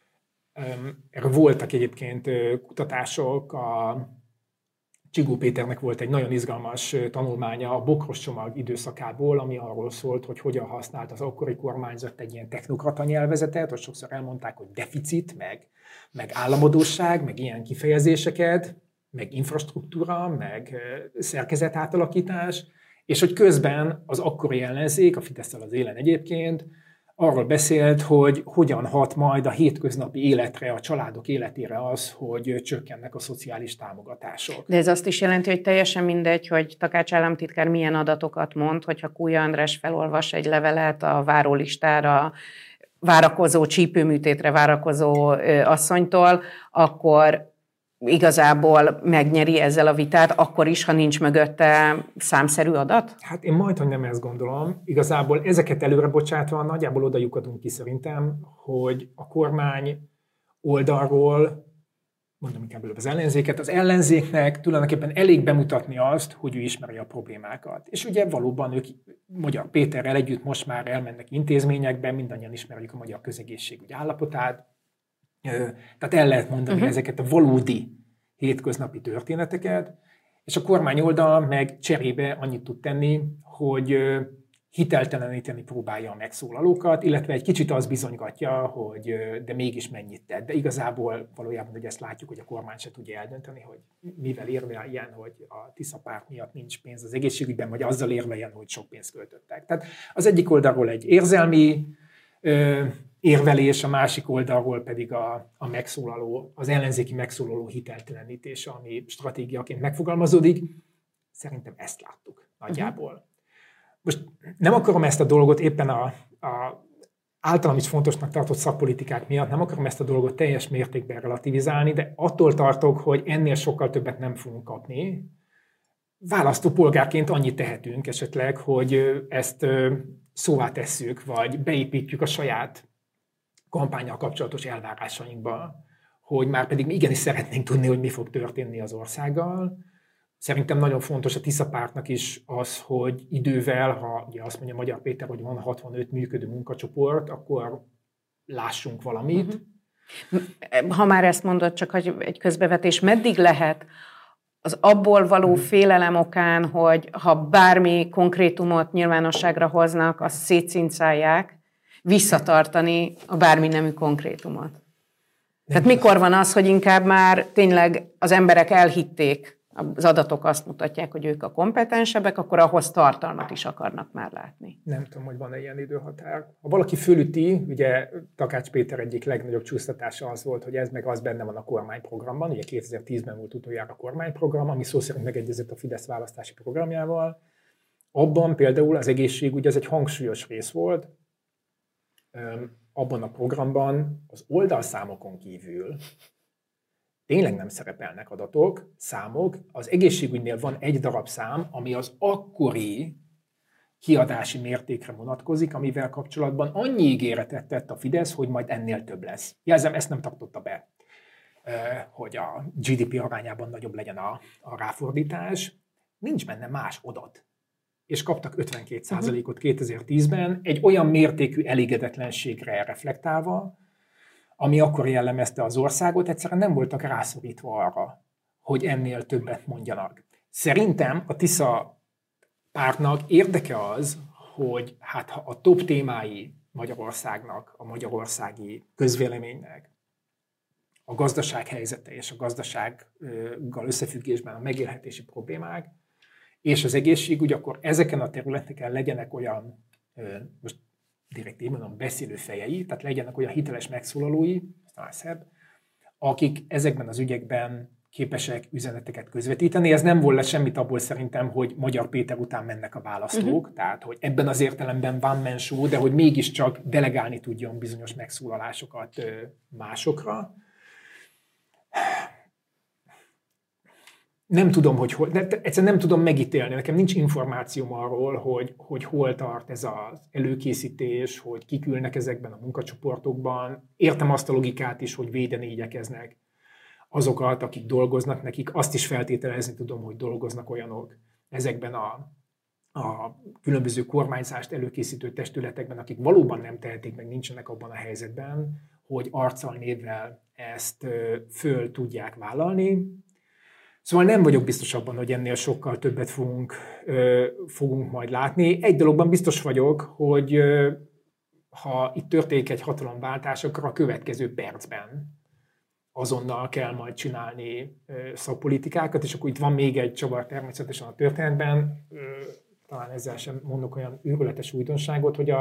Erről voltak egyébként kutatások, a Csigó Péternek volt egy nagyon izgalmas tanulmánya a bokros csomag időszakából, ami arról szólt, hogy hogyan használt az akkori kormányzat egy ilyen technokrata nyelvezetet, hogy sokszor elmondták, hogy deficit, meg államadósság, meg ilyen kifejezéseket, meg infrastruktúra, meg szerkezetátalakítás, és hogy közben az akkori ellenzék, a Fidesz-szel az élen egyébként, arról beszélt, hogy hogyan hat majd a hétköznapi életre, a családok életére az, hogy csökkennek a szociális támogatások. De ez azt is jelenti, hogy teljesen mindegy, hogy Takács államtitkár milyen adatokat mond, hogyha Kúja András felolvas egy levelet a várólistára, várakozó, csípőműtétre várakozó asszonytól, akkor igazából megnyeri ezzel a vitát, akkor is, ha nincs mögötte számszerű adat? Hát én majdhogy nem ezt gondolom. Igazából ezeket előre bocsátva nagyjából oda lyukadunk ki szerintem, hogy a kormány oldalról, mondom inkább az ellenzéket, az ellenzéknek tulajdonképpen elég bemutatni azt, hogy ő ismeri a problémákat. És ugye valóban ők Magyar Péterrel együtt most már elmennek intézményekbe, mindannyian ismerjük a magyar közegészségügy állapotát. Tehát el lehet mondani ezeket a valódi hétköznapi történeteket, és a kormány oldal meg cserébe annyit tud tenni, hogy hitelteleníteni próbálja a megszólalókat, illetve egy kicsit az bizonygatja, hogy de mégis mennyit tett. De igazából valójában, hogy ezt látjuk, hogy a kormány se tudja eldönteni, hogy mivel érveljen, hogy a Tisza párt miatt nincs pénz az egészségügyben, vagy azzal érveljen, hogy sok pénzt költöttek. Tehát az egyik oldalról egy érzelmi érvelés, a másik oldalról pedig a megszólaló, az ellenzéki megszólaló hiteltelenítése, ami stratégiaként megfogalmazódik. Szerintem ezt láttuk nagyjából. Most nem akarom ezt a dolgot éppen a általam is fontosnak tartott szakpolitikák miatt, nem akarom ezt a dolgot teljes mértékben relativizálni, de attól tartok, hogy ennél sokkal többet nem fogunk kapni. Választópolgárként annyit tehetünk esetleg, hogy ezt szóvá tesszük, vagy beépítjük a saját kampánnyal kapcsolatos elvárásainkba, hogy már pedig mi igenis szeretnénk tudni, hogy mi fog történni az országgal. Szerintem nagyon fontos a Tisza pártnak is az, hogy idővel, ha ugye azt mondja Magyar Péter, hogy van 65 működő munkacsoport, akkor lássunk valamit. Ha már ezt mondod, csak egy közbevetés, meddig lehet az abból való félelem okán, hogy ha bármi konkrétumot nyilvánosságra hoznak, azt szétszincálják, visszatartani a bármi nemű konkrétumot? Tehát mikor van az, hogy inkább már tényleg az emberek elhitték, az adatok azt mutatják, hogy ők a kompetensebbek, akkor ahhoz tartalmat is akarnak már látni. Nem tudom, hogy van-e ilyen időhatár. Ha valaki fölüti, ugye Takács Péter egyik legnagyobb csúsztatása az volt, hogy ez meg az benne van a kormányprogramban, ugye 2010-ben volt utoljára a kormányprogram, ami szó szerint megegyezett a Fidesz választási programjával. Abban például az egészségügy az egy hangsúlyos rész volt. Abban a programban az oldalszámokon kívül tényleg nem szerepelnek adatok, számok. Az egészségügynél van egy darab szám, ami az akkori kiadási mértékre vonatkozik, amivel kapcsolatban annyi ígéretet tett a Fidesz, hogy majd ennél több lesz. Jelzem, ezt nem tartotta be, hogy a GDP arányában nagyobb legyen a ráfordítás. Nincs benne más adat. És kaptak 52%-ot 2010-ben, egy olyan mértékű elégedetlenségre reflektálva, ami akkor jellemezte az országot, egyszerűen nem voltak rászorítva arra, hogy ennél többet mondjanak. Szerintem a Tisza pártnak érdeke az, hogy hát ha a top témái Magyarországnak, a magyarországi közvéleménynek a gazdaság helyzete és a gazdasággal összefüggésben a megélhetési problémák és az egészségügy, akkor ezeken a területeken legyenek olyan, most direkt én mondom, beszélő fejei, tehát legyenek olyan hiteles megszólalói, talán szebb, akik ezekben az ügyekben képesek üzeneteket közvetíteni. Ez nem volna semmit abból szerintem, hogy Magyar Péter után mennek a választók, tehát hogy ebben az értelemben one man show, de hogy mégiscsak delegálni tudjon bizonyos megszólalásokat másokra. Nem tudom, egyszerűen nem tudom megítélni. Nekem nincs információm arról, hogy hol tart ez az előkészítés, hogy kik ülnek ezekben a munkacsoportokban. Értem azt a logikát is, hogy védeni igyekeznek azokat, akik dolgoznak nekik. Azt is feltételezni tudom, hogy dolgoznak olyanok ezekben a különböző kormányzást előkészítő testületekben, akik valóban nem tehetik, meg nincsenek abban a helyzetben, hogy arccal, névvel ezt föl tudják vállalni. Szóval nem vagyok biztos abban, hogy ennél sokkal többet fogunk majd látni. Egy dologban biztos vagyok, hogy ha itt történik egy hatalomváltás, akkor a következő percben azonnal kell majd csinálni szakpolitikákat, és akkor itt van még egy csavar természetesen a történetben, talán ezzel sem mondok olyan őrületes újdonságot, hogy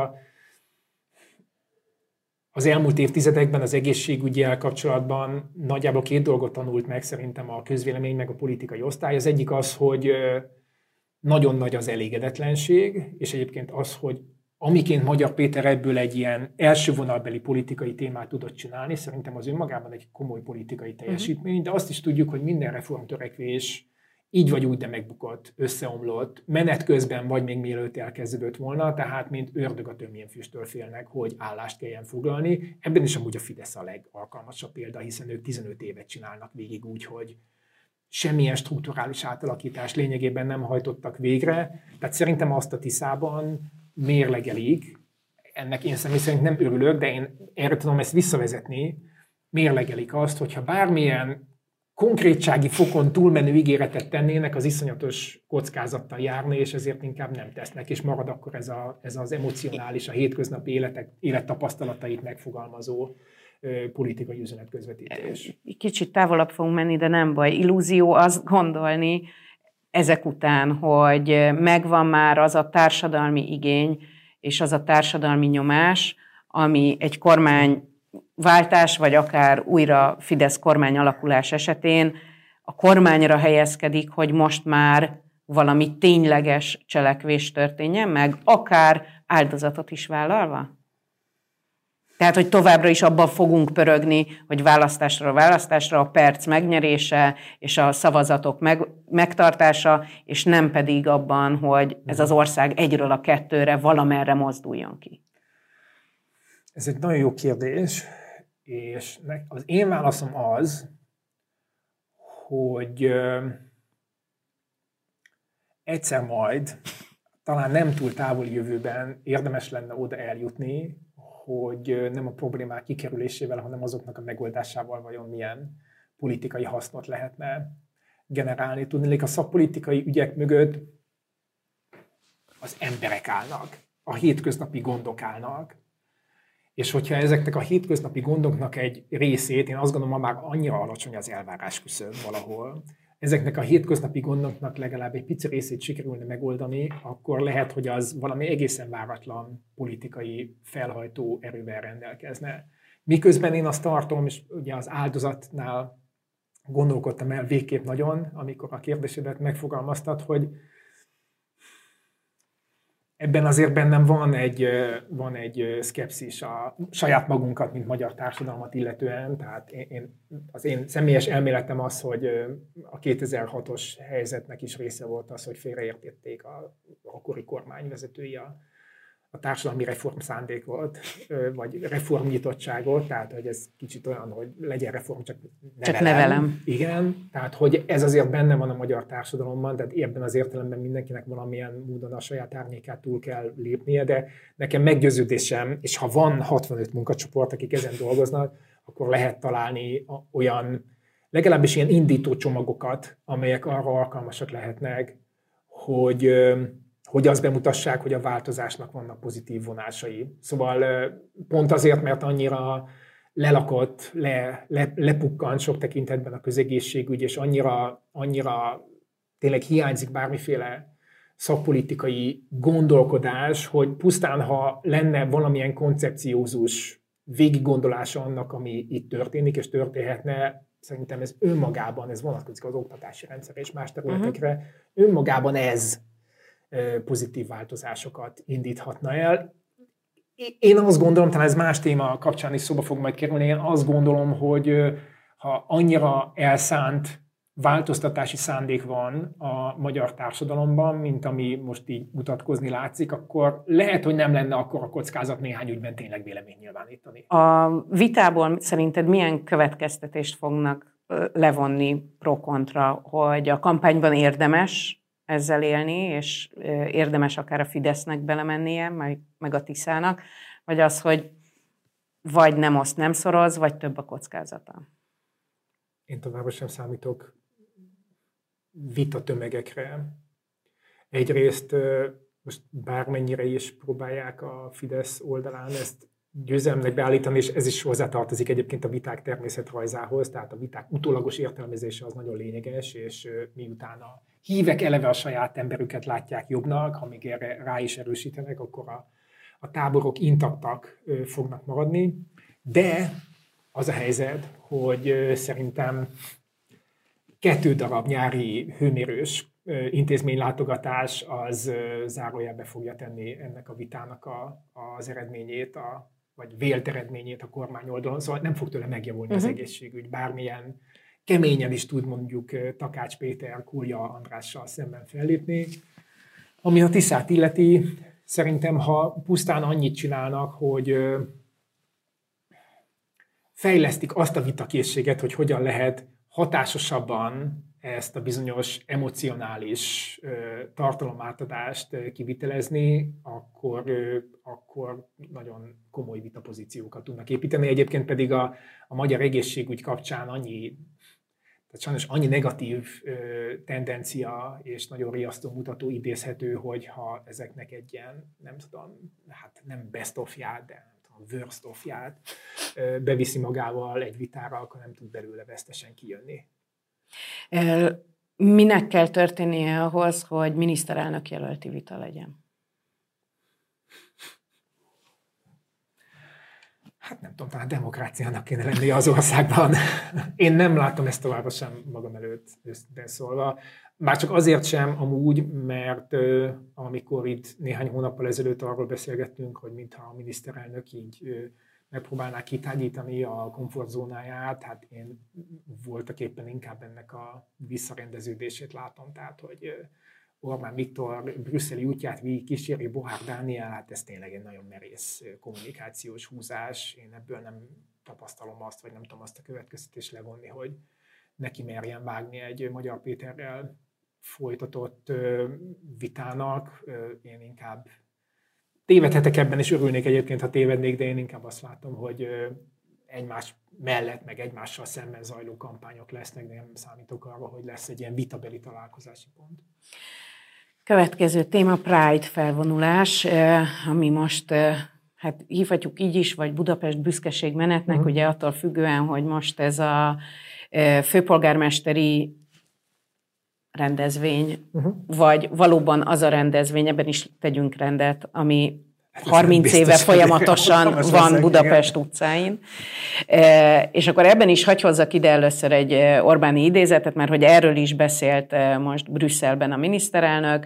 az elmúlt évtizedekben az egészségüggyel kapcsolatban nagyjából 2 dolgot tanult meg szerintem a közvélemény meg a politikai osztály. Az egyik az, hogy nagyon nagy az elégedetlenség, és egyébként az, hogy amiként Magyar Péter ebből egy ilyen első vonalbeli politikai témát tudott csinálni, szerintem az önmagában egy komoly politikai teljesítmény, de azt is tudjuk, hogy minden reformtörekvés így vagy úgy, de megbukott, összeomlott, menet közben vagy még mielőtt elkezdődött volna, tehát mint ördög a tömjénfüsttől félnek, hogy állást kelljen foglalni. Ebben is amúgy a Fidesz a legalkalmasabb példa, hiszen ők 15 évet csinálnak végig úgy, hogy semmilyen strukturális átalakítást lényegében nem hajtottak végre. Tehát szerintem azt a Tiszában mérlegelik, ennek én személy szerint nem örülök, de én erre tudom ezt visszavezetni, mérlegelik azt, hogyha bármilyen konkrétsági fokon túlmenő ígéretet tennének, az iszonyatos kockázattal járni, és ezért inkább nem tesznek, és marad akkor ez az emocionális, a hétköznapi élettapasztalatait megfogalmazó politikai üzenetközvetítés. Kicsit távolabb fogunk menni, de nem baj. Illúzió azt gondolni ezek után, hogy megvan már az a társadalmi igény, és az a társadalmi nyomás, ami egy kormányváltás, vagy akár újra Fidesz kormány alakulás esetén a kormányra helyezkedik, hogy most már valami tényleges cselekvés történjen meg, akár áldozatot is vállalva? Tehát, hogy továbbra is abban fogunk pörögni, hogy választásra a perc megnyerése és a szavazatok megtartása, és nem pedig abban, hogy ez az ország 1-ről a 2-re valamerre mozduljon ki. Ez egy nagyon jó kérdés, és az én válaszom az, hogy egyszer majd, talán nem túl távoli jövőben érdemes lenne oda eljutni, hogy nem a problémák kikerülésével, hanem azoknak a megoldásával vajon milyen politikai hasznot lehetne generálni. Tudniillik, a szakpolitikai ügyek mögött az emberek állnak, a hétköznapi gondok állnak, és hogyha ezeknek a hétköznapi gondoknak egy részét, én azt gondolom, már annyira alacsony az elvárás küszöb valahol, ezeknek a hétköznapi gondoknak legalább egy pici részét sikerülne megoldani, akkor lehet, hogy az valami egészen váratlan politikai felhajtó erővel rendelkezne. Miközben én azt tartom, és ugye az áldozatnál gondolkodtam el végképp nagyon, amikor a kérdésedet megfogalmaztad, hogy ebben azért bennem van egy szkepszis a saját magunkat, mint magyar társadalmat illetően. Tehát az én személyes elméletem az, hogy a 2006-os helyzetnek is része volt az, hogy félreértették a akkori kormányvezetői a társadalmi reform szándékot, vagy reformnyitottságot, tehát hogy ez kicsit olyan, hogy legyen reform, csak nevelem. Igen, tehát hogy ez azért benne van a magyar társadalomban, tehát ebben az értelemben mindenkinek valamilyen módon a saját árnyékát túl kell lépnie, de nekem meggyőződésem, és ha van 65 munkacsoport, akik ezen dolgoznak, akkor lehet találni olyan, legalábbis ilyen indító csomagokat, amelyek arra alkalmasak lehetnek, hogy hogy azt bemutassák, hogy a változásnak vannak pozitív vonásai. Szóval pont azért, mert annyira lelakott, lepukkant sok tekintetben a közegészségügy, és annyira tényleg hiányzik bármiféle szakpolitikai gondolkodás, hogy pusztán, ha lenne valamilyen koncepciózus végiggondolása annak, ami itt történik, és történhetne, szerintem ez önmagában, ez vonatkozik az oktatási rendszer és más területekre, önmagában ez pozitív változásokat indíthatna el. Én azt gondolom, talán ez más téma kapcsán is szóba fog majd kerülni, én azt gondolom, hogy ha annyira elszánt változtatási szándék van a magyar társadalomban, mint ami most így mutatkozni látszik, akkor lehet, hogy nem lenne akkor a kockázat néhány ügyben tényleg véleményt nyilvánítani. A vitából szerinted milyen következtetést fognak levonni pro-kontra, hogy a kampányban érdemes ezzel élni, és érdemes akár a Fidesznek belemennie, meg a Tiszának, vagy az, hogy vagy nem oszt, nem szoroz, vagy több a kockázata? Én továbbra sem számítok vitatömegekre. Egyrészt most bármennyire is próbálják a Fidesz oldalán ezt győzelemnek beállítani, és ez is hozzátartozik egyébként a viták természetrajzához, tehát a viták utólagos értelmezése az nagyon lényeges, és miután a hívek eleve a saját emberüket látják jobbnak, amíg erre rá is erősítenek, akkor a táborok intaktak fognak maradni, de az a helyzet, hogy szerintem 2 darab nyári hőmérős intézménylátogatás az zárójelbe fogja tenni ennek a vitának az eredményét, vagy vélt eredményét a kormány oldalon, szóval nem fog tőle megjavulni az egészségügy, bármilyen keményen is tud mondjuk Takács Péter, Kulja Andrással szemben fellépni. Ami a Tiszát illeti, szerintem, ha pusztán annyit csinálnak, hogy fejlesztik azt a vitakészséget, hogy hogyan lehet hatásosabban ezt a bizonyos emocionális tartalomátadást kivitelezni, akkor nagyon komoly vitapozíciókat tudnak építeni. Egyébként pedig a magyar egészségügy kapcsán tehát sajnos annyi negatív tendencia és nagyon riasztó mutató idézhető, hogy ha ezeknek egy ilyen, nem tudom, hát nem best of-ját, de worst of-ját beviszi magával egy vitára, akkor nem tud belőle vesztesen kijönni. Minek kell történnie ahhoz, hogy miniszterelnök jelölti vita legyen? Hát nem tudom, talán demokráciának kéne lennie az országban. Én nem látom ezt továbbra sem magam előtt, őszintén szólva. Már csak azért sem amúgy, mert amikor itt néhány hónappal ezelőtt arról beszélgettünk, hogy mintha a miniszterelnök így megpróbálná kitágítani a komfortzónáját, hát én voltak éppen inkább ennek a visszarendeződését látom, tehát hogy Orbán Viktor brüsszeli útját végig kíséri Bohár Dániel, hát ez tényleg egy nagyon merész kommunikációs húzás. Én ebből nem tapasztalom azt, vagy nem tudom azt a következtetést levonni, hogy neki merjen vágni egy Magyar Péterrel folytatott vitának. Én inkább tévedhetek ebben, és örülnék egyébként, ha tévednék, de én inkább azt látom, hogy egymás mellett, meg egymással szemben zajló kampányok lesznek, de nem számítok arra, hogy lesz egy ilyen vitabeli találkozási pont. Következő téma Pride felvonulás, ami most hát hívhatjuk így is, vagy Budapest büszkeségmenetnek, ugye attól függően, hogy most ez a főpolgármesteri rendezvény, vagy valóban az a rendezvény, ebben is tegyünk rendet, ami 30 éve folyamatosan van Budapest utcáin. És akkor ebben is hagy hozzak ide először egy Orbáni idézetet, mert hogy erről is beszélt most Brüsszelben a miniszterelnök.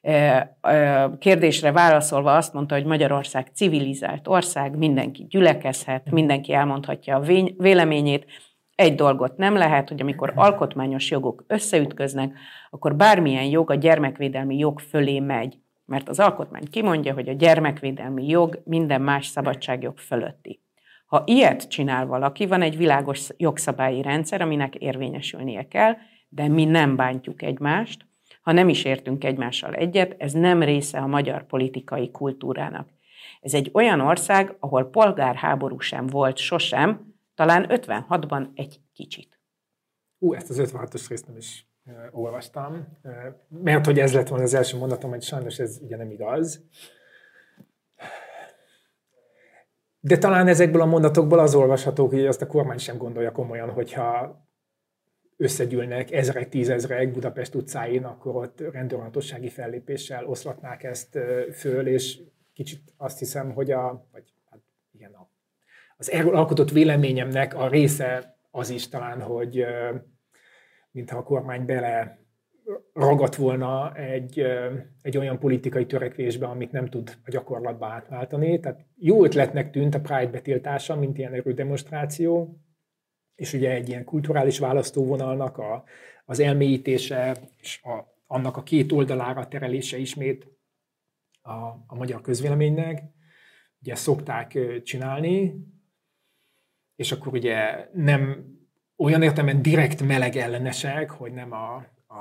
Kérdésre válaszolva azt mondta, hogy Magyarország civilizált ország, mindenki gyülekezhet, mindenki elmondhatja a véleményét. Egy dolgot nem lehet, hogy amikor alkotmányos jogok összeütköznek, akkor bármilyen jog a gyermekvédelmi jog fölé megy. Mert az alkotmány kimondja, hogy a gyermekvédelmi jog minden más szabadságjog fölötti. Ha ilyet csinál valaki, van egy világos jogszabályi rendszer, aminek érvényesülnie kell, de mi nem bántjuk egymást. Ha nem is értünk egymással egyet, ez nem része a magyar politikai kultúrának. Ez egy olyan ország, ahol polgárháború sem volt sosem, talán 56-ban egy kicsit. Ezt az 56-os részt nem is olvastam, mert hogy ez lett volna az első mondatom, hogy sajnos ez ugye nem igaz. De talán ezekből a mondatokból az olvashatók, hogy azt a kormány sem gondolja komolyan, hogyha összegyűlnek ezrek, tízezrek Budapest utcáin, akkor ott rendőrhatósági fellépéssel oszlatnák ezt föl, és kicsit azt hiszem, hogy az erről alkotott véleményemnek a része az is talán, hogy mintha a kormány bele ragadt volna egy olyan politikai törekvésbe, amit nem tud a gyakorlatba átváltani. Tehát jó ötletnek tűnt a Pride betiltása, mint ilyen erődemonstráció, és ugye egy ilyen kulturális választóvonalnak az elmélyítése, és annak a két oldalára terelése ismét a magyar közvéleménynek. Ugye szokták csinálni, és akkor ugye nem olyan értelemben direkt meleg ellenesek, hogy nem a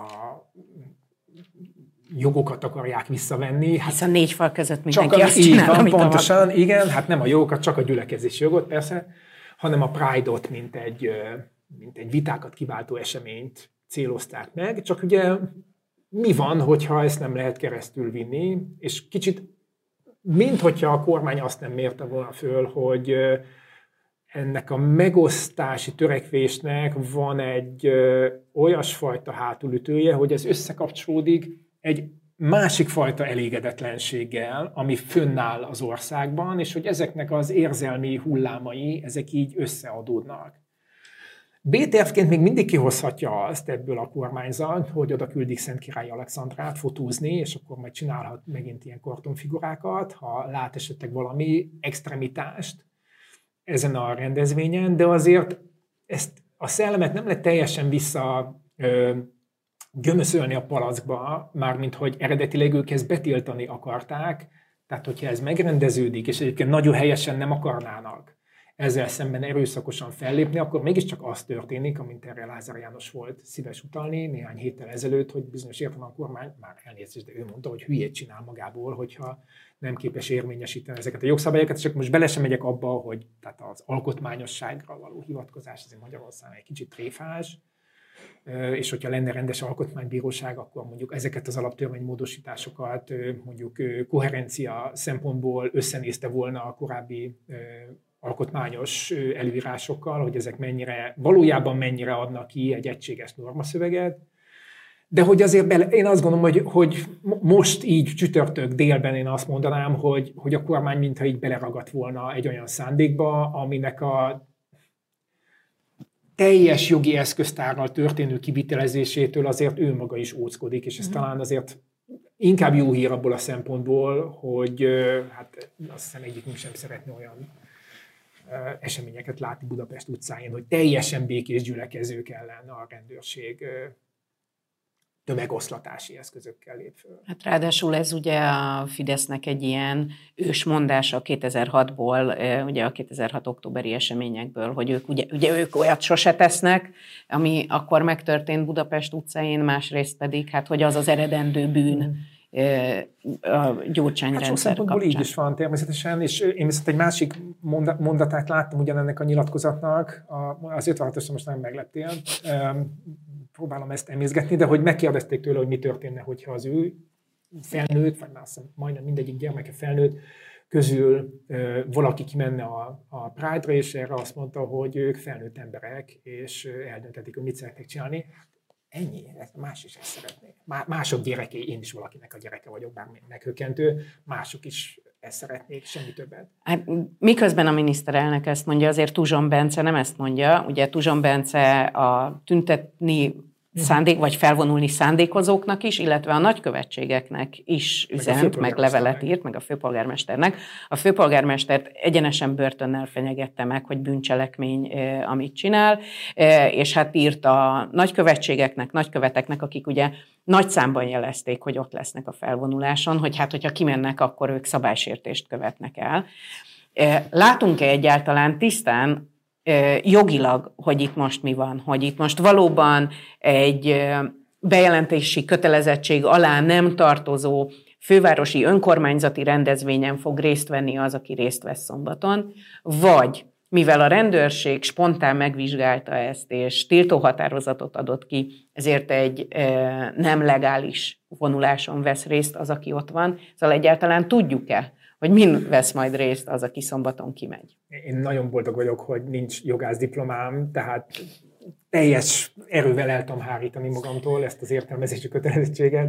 jogokat akarják visszavenni. Hát hiszen 4 fal között mindenki azt csinál, amit pontosan, igen, hát nem a jogokat, csak a gyülekezési jogot persze, hanem a Pride-ot, mint egy vitákat kiváltó eseményt célozták meg. Csak ugye mi van, hogyha ezt nem lehet keresztül vinni, és kicsit, minthogyha a kormány azt nem mérte volna föl, hogy ennek a megosztási törekvésnek van egy olyasfajta hátulütője, hogy ez összekapcsolódik egy másik fajta elégedetlenséggel, ami fönnáll az országban, és hogy ezeknek az érzelmi hullámai, ezek így összeadódnak. B-tervként még mindig kihozhatja azt ebből a kormányzat, hogy oda küldik Szentkirály Alexandrát fotózni, és akkor majd csinálhat megint ilyen kartonfigurákat, ha lát esetleg valami extremitást ezen a rendezvényen, de azért ezt a szellemet nem lehet teljesen vissza gömöszölni a palackba, mármint hogy eredetileg ők ezt betiltani akarták, tehát hogyha ez megrendeződik, és egyébként nagyon helyesen nem akarnának ezzel szemben erőszakosan fellépni, akkor mégiscsak az történik, amint erre Lázár János volt szíves utalni néhány héttel ezelőtt, hogy bizonyos értelemben a kormány, már elnézést, de ő mondta, hogy hülyét csinál magából, hogyha nem képes érvényesíteni ezeket a jogszabályokat, és akkor most bele sem megyek abba, hogy tehát az alkotmányosságra való hivatkozás azért Magyarországon egy kicsit tréfás, és hogyha lenne rendes alkotmánybíróság, akkor mondjuk ezeket az alaptörvénymódosításokat mondjuk koherencia szempontból összenézte volna a korábbi alkotmányos előírásokkal, hogy ezek valójában mennyire adnak ki egy egységes normaszöveget. De hogy azért én azt gondolom, hogy most így csütörtök délben én azt mondanám, hogy a kormány mintha így beleragadt volna egy olyan szándékba, aminek a teljes jogi eszköztárral történő kivitelezésétől azért ő maga is óckodik, és ez talán azért inkább jó hír abból a szempontból, hogy hát azt hiszem egyikünk sem szeretne olyan eseményeket látni Budapest utcáin, hogy teljesen békés gyülekezők ellen a rendőrség tömegoszlatási eszközökkel lép föl. Hát ráadásul ez ugye a Fidesznek egy ilyen ősmondása 2006-ból, ugye a 2006 októberi eseményekből, hogy ők ugye ők olyat sose tesznek, ami akkor megtörtént Budapest utcáin, másrészt pedig, hát hogy az az eredendő bűn a Gyurcsány rendszer kapcsán. Így is van természetesen, és én viszont egy másik mondatát láttam ugyanennek a nyilatkozatnak, az 56-osra most nem megleptél, próbálom ezt emészgetni, de hogy megkérdezték tőle, hogy mi történne, hogyha az ő felnőtt, vagy már majdnem mindegyik gyermeke felnőtt közül valaki kimenne a Pride-ra, és erre azt mondta, hogy ők felnőtt emberek, és eldönthetik, hogy mit szeretnék csinálni. Ennyi, más is ezt szeretné. Mások gyerekei, én is valakinek a gyereke vagyok, bármi meghökkentő, mások is ezt szeretnék, semmi többet. Hát, miközben a miniszterelnök ezt mondja, azért Tuzson Bence nem ezt mondja. Ugye Tuzson Bence a tüntetni vagy felvonulni szándékozóknak is, illetve a nagykövetségeknek is üzent, meg levelet írt, meg a főpolgármesternek. A főpolgármestert egyenesen börtönnel fenyegette meg, hogy bűncselekmény, amit csinál, és hát írt a nagyköveteknek, akik ugye nagy számban jelezték, hogy ott lesznek a felvonuláson, hogy hát, hogyha kimennek, akkor ők szabálysértést követnek el. Látunk-e egyáltalán tisztán, jogilag, hogy itt most mi van, hogy itt most valóban egy bejelentési kötelezettség alá nem tartozó fővárosi önkormányzati rendezvényen fog részt venni az, aki részt vesz szombaton, vagy mivel a rendőrség spontán megvizsgálta ezt, és tiltóhatározatot adott ki, ezért egy nem legális vonuláson vesz részt az, aki ott van. Szóval egyáltalán tudjuk-e, hogy min vesz majd részt az, aki szombaton kimegy? Én nagyon boldog vagyok, hogy nincs jogászdiplomám, tehát teljes erővel el tudom hárítani magamtól ezt az értelmezési kötelezettséget.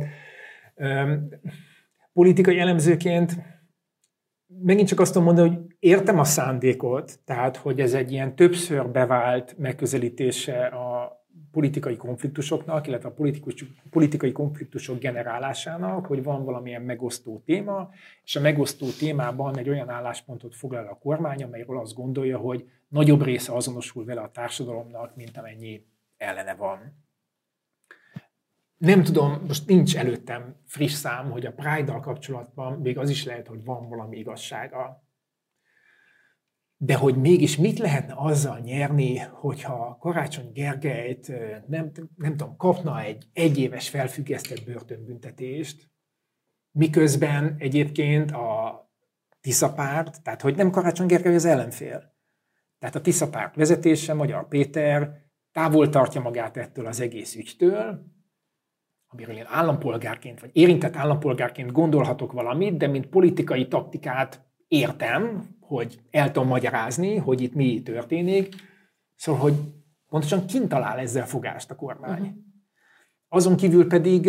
Politikai elemzőként megint csak azt tudom mondani, hogy értem a szándékot, tehát hogy ez egy ilyen többször bevált megközelítése a politikai konfliktusoknak, illetve a politikai konfliktusok generálásának, hogy van valamilyen megosztó téma, és a megosztó témában egy olyan álláspontot foglal a kormány, amelyről azt gondolja, hogy nagyobb része azonosul vele a társadalomnak, mint amennyi ellene van. Nem tudom, most nincs előttem friss szám, hogy a Pride-dal kapcsolatban még az is lehet, hogy van valami igazsága. De hogy mégis mit lehetne azzal nyerni, hogyha Karácsony Gergelyt nem tudom, kapna egy egyéves felfüggesztett börtönbüntetést, miközben egyébként a Tisza párt, tehát hogy nem Karácsony Gergely az ellenfél. Tehát a Tisza párt vezetése, Magyar Péter távol tartja magát ettől az egész ügytől, amiről én állampolgárként, vagy érintett állampolgárként gondolhatok valamit, de mint politikai taktikát értem, hogy el tudom magyarázni, hogy itt mi történik. Szóval, hogy pontosan kint talál ezzel fogást a kormány. Azon kívül pedig,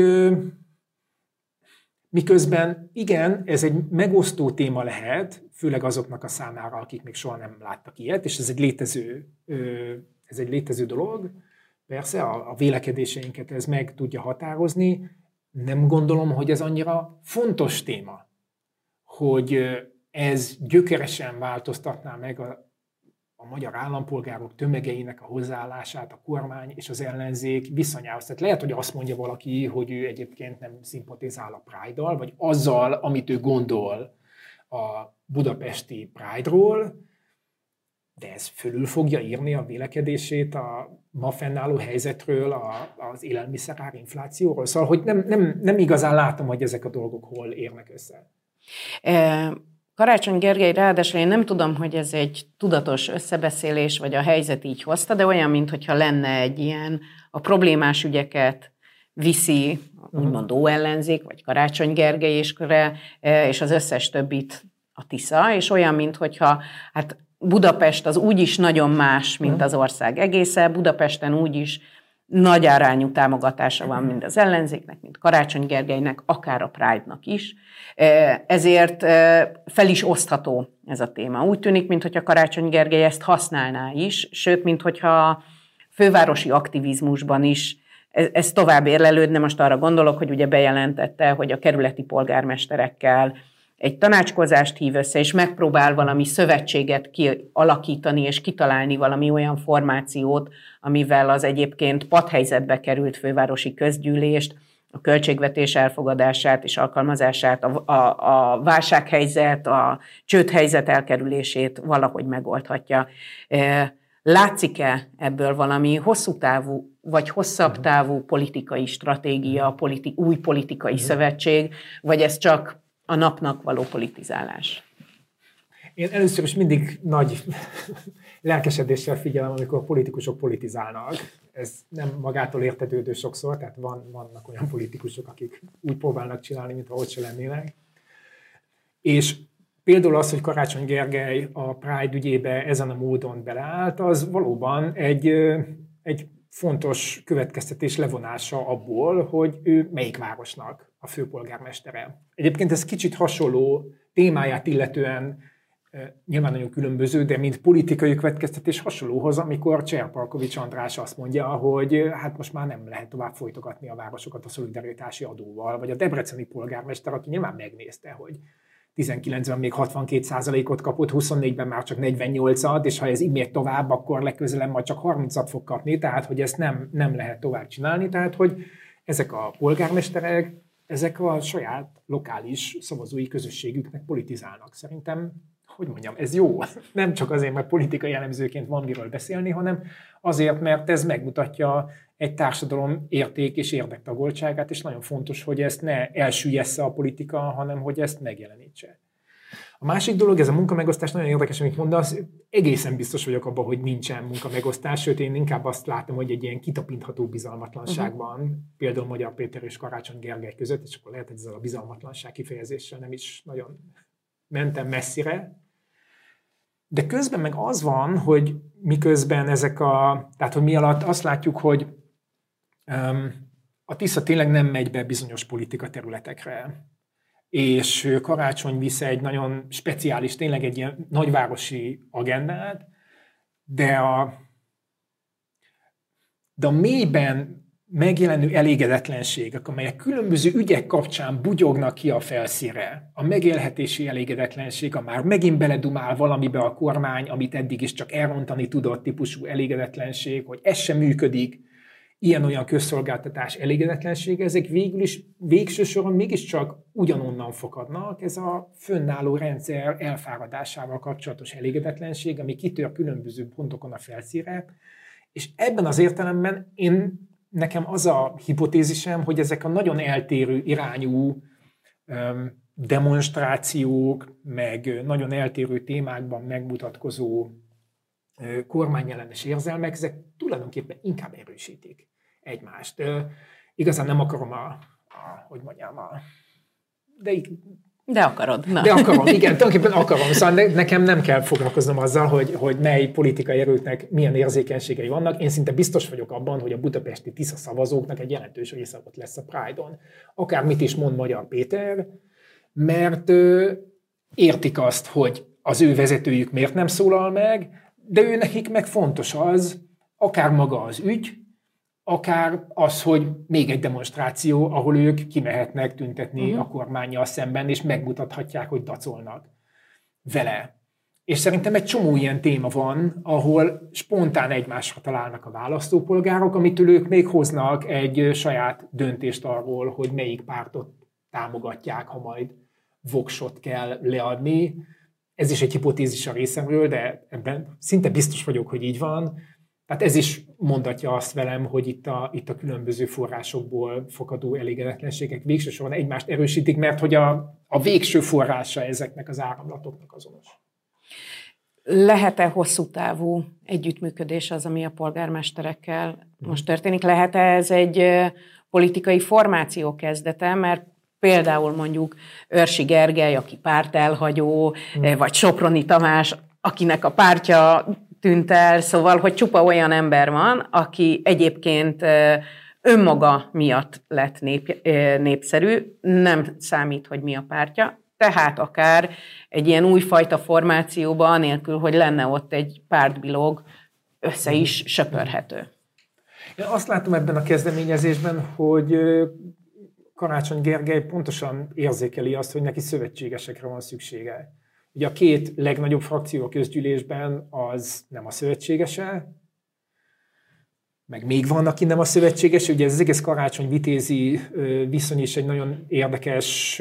miközben igen, ez egy megosztó téma lehet, főleg azoknak a számára, akik még soha nem láttak ilyet, és ez egy létező dolog. Persze a vélekedéseinket ez meg tudja határozni. Nem gondolom, hogy ez annyira fontos téma, hogy ez gyökeresen változtatná meg a magyar állampolgárok tömegeinek a hozzáállását, a kormány és az ellenzék viszonyához. Tehát lehet, hogy azt mondja valaki, hogy ő egyébként nem szimpatizál a Pride-dal, vagy azzal, amit ő gondol a budapesti Pride-ról, de ez fölül fogja írni a vélekedését a ma fennálló helyzetről, az élelmiszerár inflációról. Szóval, hogy nem igazán látom, hogy ezek a dolgok hol érnek össze. Karácsony Gergely ráadásul én nem tudom, hogy ez egy tudatos összebeszélés, vagy a helyzet így hozta, de olyan, mintha lenne egy ilyen a problémás ügyeket viszi, úgymond ellenzék, vagy Karácsony Gergely és az összes többit a Tisza, és olyan, mintha hát Budapest az úgyis nagyon más, mint az ország egésze, Budapesten úgyis nagy arányú támogatása van mind az ellenzéknek, mint Karácsony Gergelynek, akár a Pride-nak is. Ezért fel is osztható ez a téma. Úgy tűnik, mintha Karácsony Gergely ezt használná is, sőt, mintha fővárosi aktivizmusban is ez tovább érlelődne. Most arra gondolok, hogy ugye bejelentette, hogy a kerületi polgármesterekkel egy tanácskozást hív össze, és megpróbál valami szövetséget kialakítani, és kitalálni valami olyan formációt, amivel az egyébként padhelyzetbe került fővárosi közgyűlést, a költségvetés elfogadását és alkalmazását, a válsághelyzet, a csődhelyzet elkerülését valahogy megoldhatja. Látszik-e ebből valami hosszú távú, vagy hosszabb távú politikai stratégia, új politikai szövetség, vagy ez csak a napnak való politizálás? Én először is mindig nagy lelkesedéssel figyelem, amikor politikusok politizálnak. Ez nem magától értetődő sokszor, tehát vannak olyan politikusok, akik úgy próbálnak csinálni, mintha ott se lennének. És például az, hogy Karácsony Gergely a Pride ügyébe ezen a módon beleállt, az valóban egy fontos következtetés levonása abból, hogy ő melyik városnak a főpolgármestere. Egyébként ez kicsit hasonló témáját illetően nyilván nagyon különböző, de mint politikai következtetés hasonlóhoz, amikor Cserpalkovics András azt mondja, hogy hát most már nem lehet tovább folytogatni a városokat a szolidaritási adóval, vagy a debreceni polgármester, aki nyilván megnézte, hogy 19-ben még 62%-ot kapott, 24-ben már csak 48-at, és ha ez így megy tovább, akkor legközelebb majd csak 30-at fog kapni, tehát hogy ezt nem lehet tovább csinálni, tehát hogy ezek a polgármesterek, ezek a saját lokális szavazói közösségüknek politizálnak. Szerintem, hogy mondjam, ez jó. Nem csak azért, mert politikai elemzőként van miről beszélni, hanem azért, mert ez megmutatja egy társadalom érték és érdektagoltságát, és nagyon fontos, hogy ezt ne elsüllyessze a politika, hanem hogy ezt megjelenítse. A másik dolog, ez a munkamegosztás nagyon érdekes, amit mondasz, egészen biztos vagyok abban, hogy nincsen munkamegosztás, sőt én inkább azt látom, hogy egy ilyen kitapintható bizalmatlanságban, például Magyar Péter és Karácsony Gergely között, és akkor lehet, hogy ezzel a bizalmatlanság kifejezéssel nem is nagyon mentem messzire, de közben meg az van, hogy miközben tehát hogy mi alatt azt látjuk, hogy a Tisza tényleg nem megy be bizonyos politika területekre, és Karácsony visz egy nagyon speciális, tényleg egy ilyen nagyvárosi agendát, de a mélyben megjelenő elégedetlenségek, amelyek különböző ügyek kapcsán bugyognak ki a felszínre, a megélhetési elégedetlenség, a már megint beledumál valamibe a kormány, amit eddig is csak elrontani tudott típusú elégedetlenség, hogy ez sem működik, ilyen-olyan közszolgáltatás elégedetlensége, ezek végül is végső soron mégiscsak ugyanonnan fakadnak, ez a fönnálló rendszer elfáradásával kapcsolatos elégedetlenség, ami kitör különböző pontokon a felszínre, és ebben az értelemben nekem az a hipotézisem, hogy ezek a nagyon eltérő irányú demonstrációk, meg nagyon eltérő témákban megmutatkozó kormányellenes érzelmek, ezek tulajdonképpen inkább erősítik egymást. Igazán nem akarom De akarod. Na. De akarom, igen, tulajdonképpen akarom. Szóval nekem nem kell foglalkoznom azzal, hogy mely politikai erőknek milyen érzékenységei vannak. Én szinte biztos vagyok abban, hogy a budapesti Tisza szavazóknak egy jelentős része ott lesz a Pride-on. Akármit is mond Magyar Péter, mert értik azt, hogy az ő vezetőjük miért nem szólal meg, de ő nekik meg fontos az, akár maga az ügy, akár az, hogy még egy demonstráció, ahol ők kimehetnek tüntetni a kormánnyal szemben, és megmutathatják, hogy dacolnak vele. És szerintem egy csomó ilyen téma van, ahol spontán egymásra találnak a választópolgárok, amitől ők még hoznak egy saját döntést arról, hogy melyik pártot támogatják, ha majd voksot kell leadni. Ez is egy hipotézis a részemről, de ebben szinte biztos vagyok, hogy így van. Tehát ez is mondatja azt velem, hogy itt a különböző forrásokból fakadó elégedetlenségek végső soron egymást erősítik, mert hogy a végső forrása ezeknek az áramlatoknak azonos. Lehet-e hosszú távú együttműködés az, ami a polgármesterekkel most történik? Lehet-e ez egy politikai formáció kezdete, mert például mondjuk Őrsi Gergely, aki pártelhagyó, vagy Soproni Tamás, akinek a pártja tűnt el, szóval, hogy csupa olyan ember van, aki egyébként önmaga miatt lett népszerű, nem számít, hogy mi a pártja, tehát akár egy ilyen újfajta formációban, anélkül, hogy lenne ott egy pártbilog, össze is söpörhető. Én azt látom ebben a kezdeményezésben, hogy Karácsony Gergely pontosan érzékeli azt, hogy neki szövetségesekre van szüksége. Ugye a két legnagyobb frakció a közgyűlésben az nem a szövetségese, meg még van, aki nem a szövetséges. Ugye ez az egész Karácsony-Vitézi viszony is egy nagyon érdekes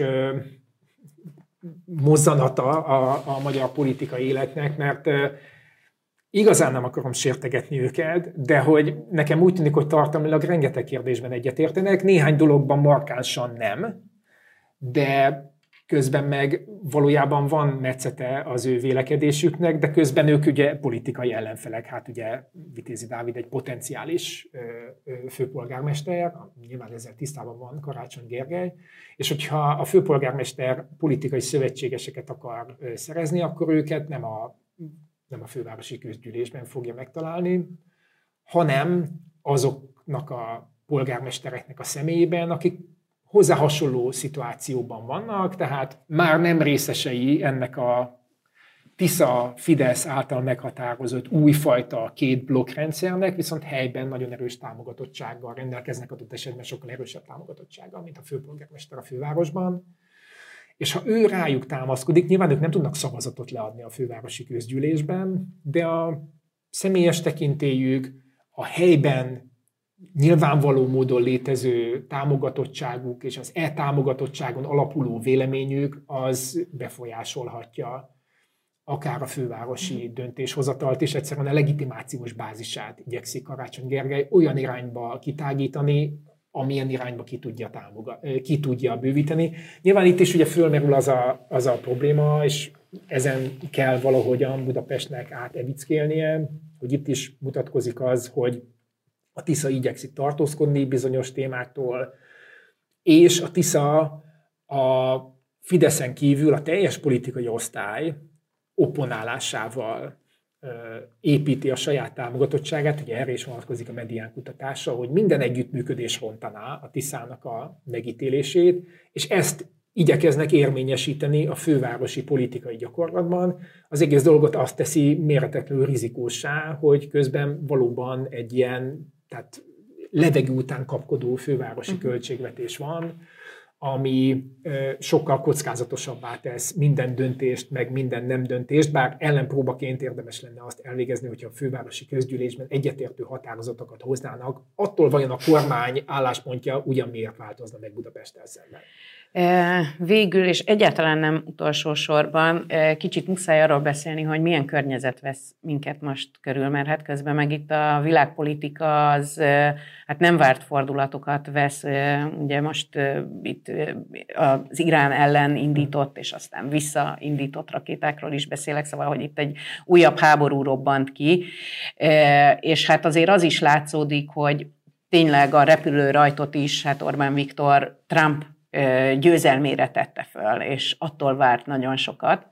mozzanata a magyar politikai életnek, mert igazán nem akarom sértegetni őket, de hogy nekem úgy tűnik, hogy tartalmilag rengeteg kérdésben egyetértenek, néhány dologban markánsan nem, de közben meg valójában van metszete az ő vélekedésüknek, de közben ők ugye politikai ellenfelek. Hát ugye Vitézi Dávid egy potenciális főpolgármester, nyilván ezzel tisztában van Karácsony Gergely, és hogyha a főpolgármester politikai szövetségeseket akar szerezni, akkor őket nem a fővárosi közgyűlésben fogja megtalálni, hanem azoknak a polgármestereknek a személyében, akik hozzá hasonló szituációban vannak, tehát már nem részesei ennek a Tisza-Fidesz által meghatározott újfajta két blokkrendszernek, viszont helyben nagyon erős támogatottsággal rendelkeznek, adott esetben sokkal erősebb támogatottsággal, mint a főpolgármester a fővárosban. És ha ő rájuk támaszkodik, nyilván ők nem tudnak szavazatot leadni a fővárosi közgyűlésben, de a személyes tekintélyük, a helyben nyilvánvaló módon létező támogatottságuk és az támogatottságon alapuló véleményük az befolyásolhatja akár a fővárosi döntéshozatalt, és egyszerűen a legitimációs bázisát igyekszik Karácsony Gergely olyan irányba kitágítani, amilyen irányba ki tudja bővíteni. Nyilván itt is ugye fölmerül az a probléma, és ezen kell valahogyan Budapestnek átevickélnie, hogy itt is mutatkozik az, hogy a Tisza igyekszik tartózkodni bizonyos témáktól, és a Tisza a Fideszen kívül a teljes politikai osztály opponálásával építi a saját támogatottságát, ugye erre is vonatkozik a Medián kutatása, hogy minden együttműködés rontaná a Tiszának a megítélését, és ezt igyekeznek érvényesíteni a fővárosi politikai gyakorlatban. Az egész dolgot azt teszi méretetlenül rizikóssá, hogy közben valóban egy ilyen, tehát levegő után kapkodó fővárosi költségvetés van, ami sokkal kockázatosabbá tesz minden döntést, meg minden nem döntést, bár ellenpróbaként érdemes lenne azt elvégezni, hogyha a fővárosi közgyűlésben egyetértő határozatokat hoznának, attól vajon a kormány álláspontja ugyan miért változna meg Budapesttel szemben? Végül, és egyáltalán nem utolsó sorban, kicsit muszáj arról beszélni, hogy milyen környezet vesz minket most körül, mert hát közben meg itt a világpolitika az hát nem várt fordulatokat vesz, ugye most itt az Irán ellen indított, és aztán visszaindított rakétákról is beszélek, szóval, hogy itt egy újabb háború robbant ki, és hát azért az is látszódik, hogy tényleg a repülőrajtot is, hát Orbán Viktor Trump győzelmére tette föl, és attól várt nagyon sokat.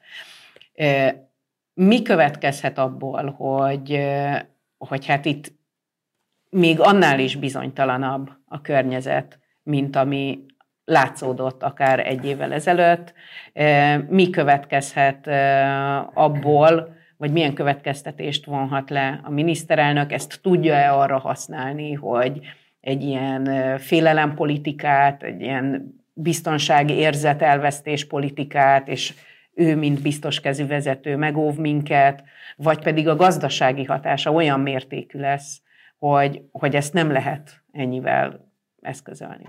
Mi következhet abból, hogy hát itt még annál is bizonytalanabb a környezet, mint ami látszódott akár egy évvel ezelőtt? Mi következhet abból, vagy milyen következtetést vonhat le a miniszterelnök? Ezt tudja-e arra használni, hogy egy ilyen félelempolitikát, egy ilyen biztonsági érzetelvesztés politikát, és ő, mint biztos kezű vezető megóv minket, vagy pedig a gazdasági hatása olyan mértékű lesz, hogy ezt nem lehet ennyivel eszközölni.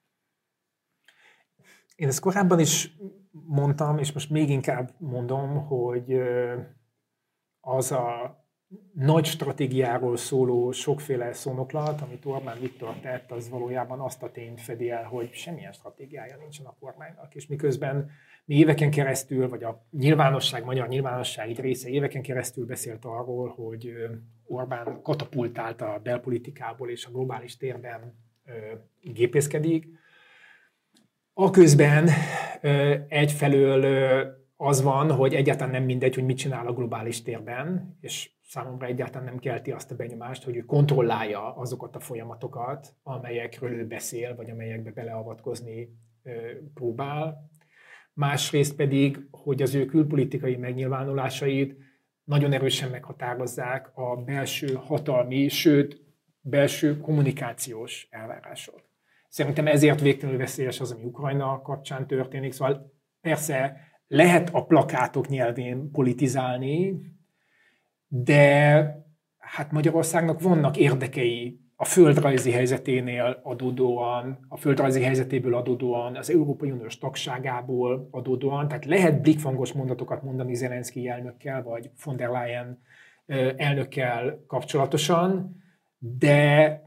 Én ezt korábban is mondtam, és most még inkább mondom, hogy az a nagy stratégiáról szóló sokféle szónoklat, amit Orbán Viktor tett, az valójában azt a tényt fedi el, hogy semmilyen stratégiája nincsen a kormánynak. És miközben mi éveken keresztül, vagy a magyar nyilvánosság egy része éveken keresztül beszélt arról, hogy Orbán katapultált a belpolitikából és a globális térben gépészkedik, aközben egyfelől az van, hogy egyáltalán nem mindegy, hogy mit csinál a globális térben, és számomra egyáltalán nem kelti azt a benyomást, hogy ő kontrollálja azokat a folyamatokat, amelyekről ő beszél, vagy amelyekbe beleavatkozni próbál. Másrészt pedig, hogy az ő külpolitikai megnyilvánulásait nagyon erősen meghatározzák a belső hatalmi, sőt, belső kommunikációs elvárások. Szerintem ezért végtelenül veszélyes az, ami Ukrajna kapcsán történik. Szóval persze lehet a plakátok nyelvén politizálni, de hát Magyarországnak vannak érdekei a földrajzi helyzeténél adódóan, a földrajzi helyzetéből adódóan, az Európai Uniós tagságából adódóan, tehát lehet blikfangos mondatokat mondani Zelenszky elnökkel, vagy von der Leyen elnökkel kapcsolatosan, de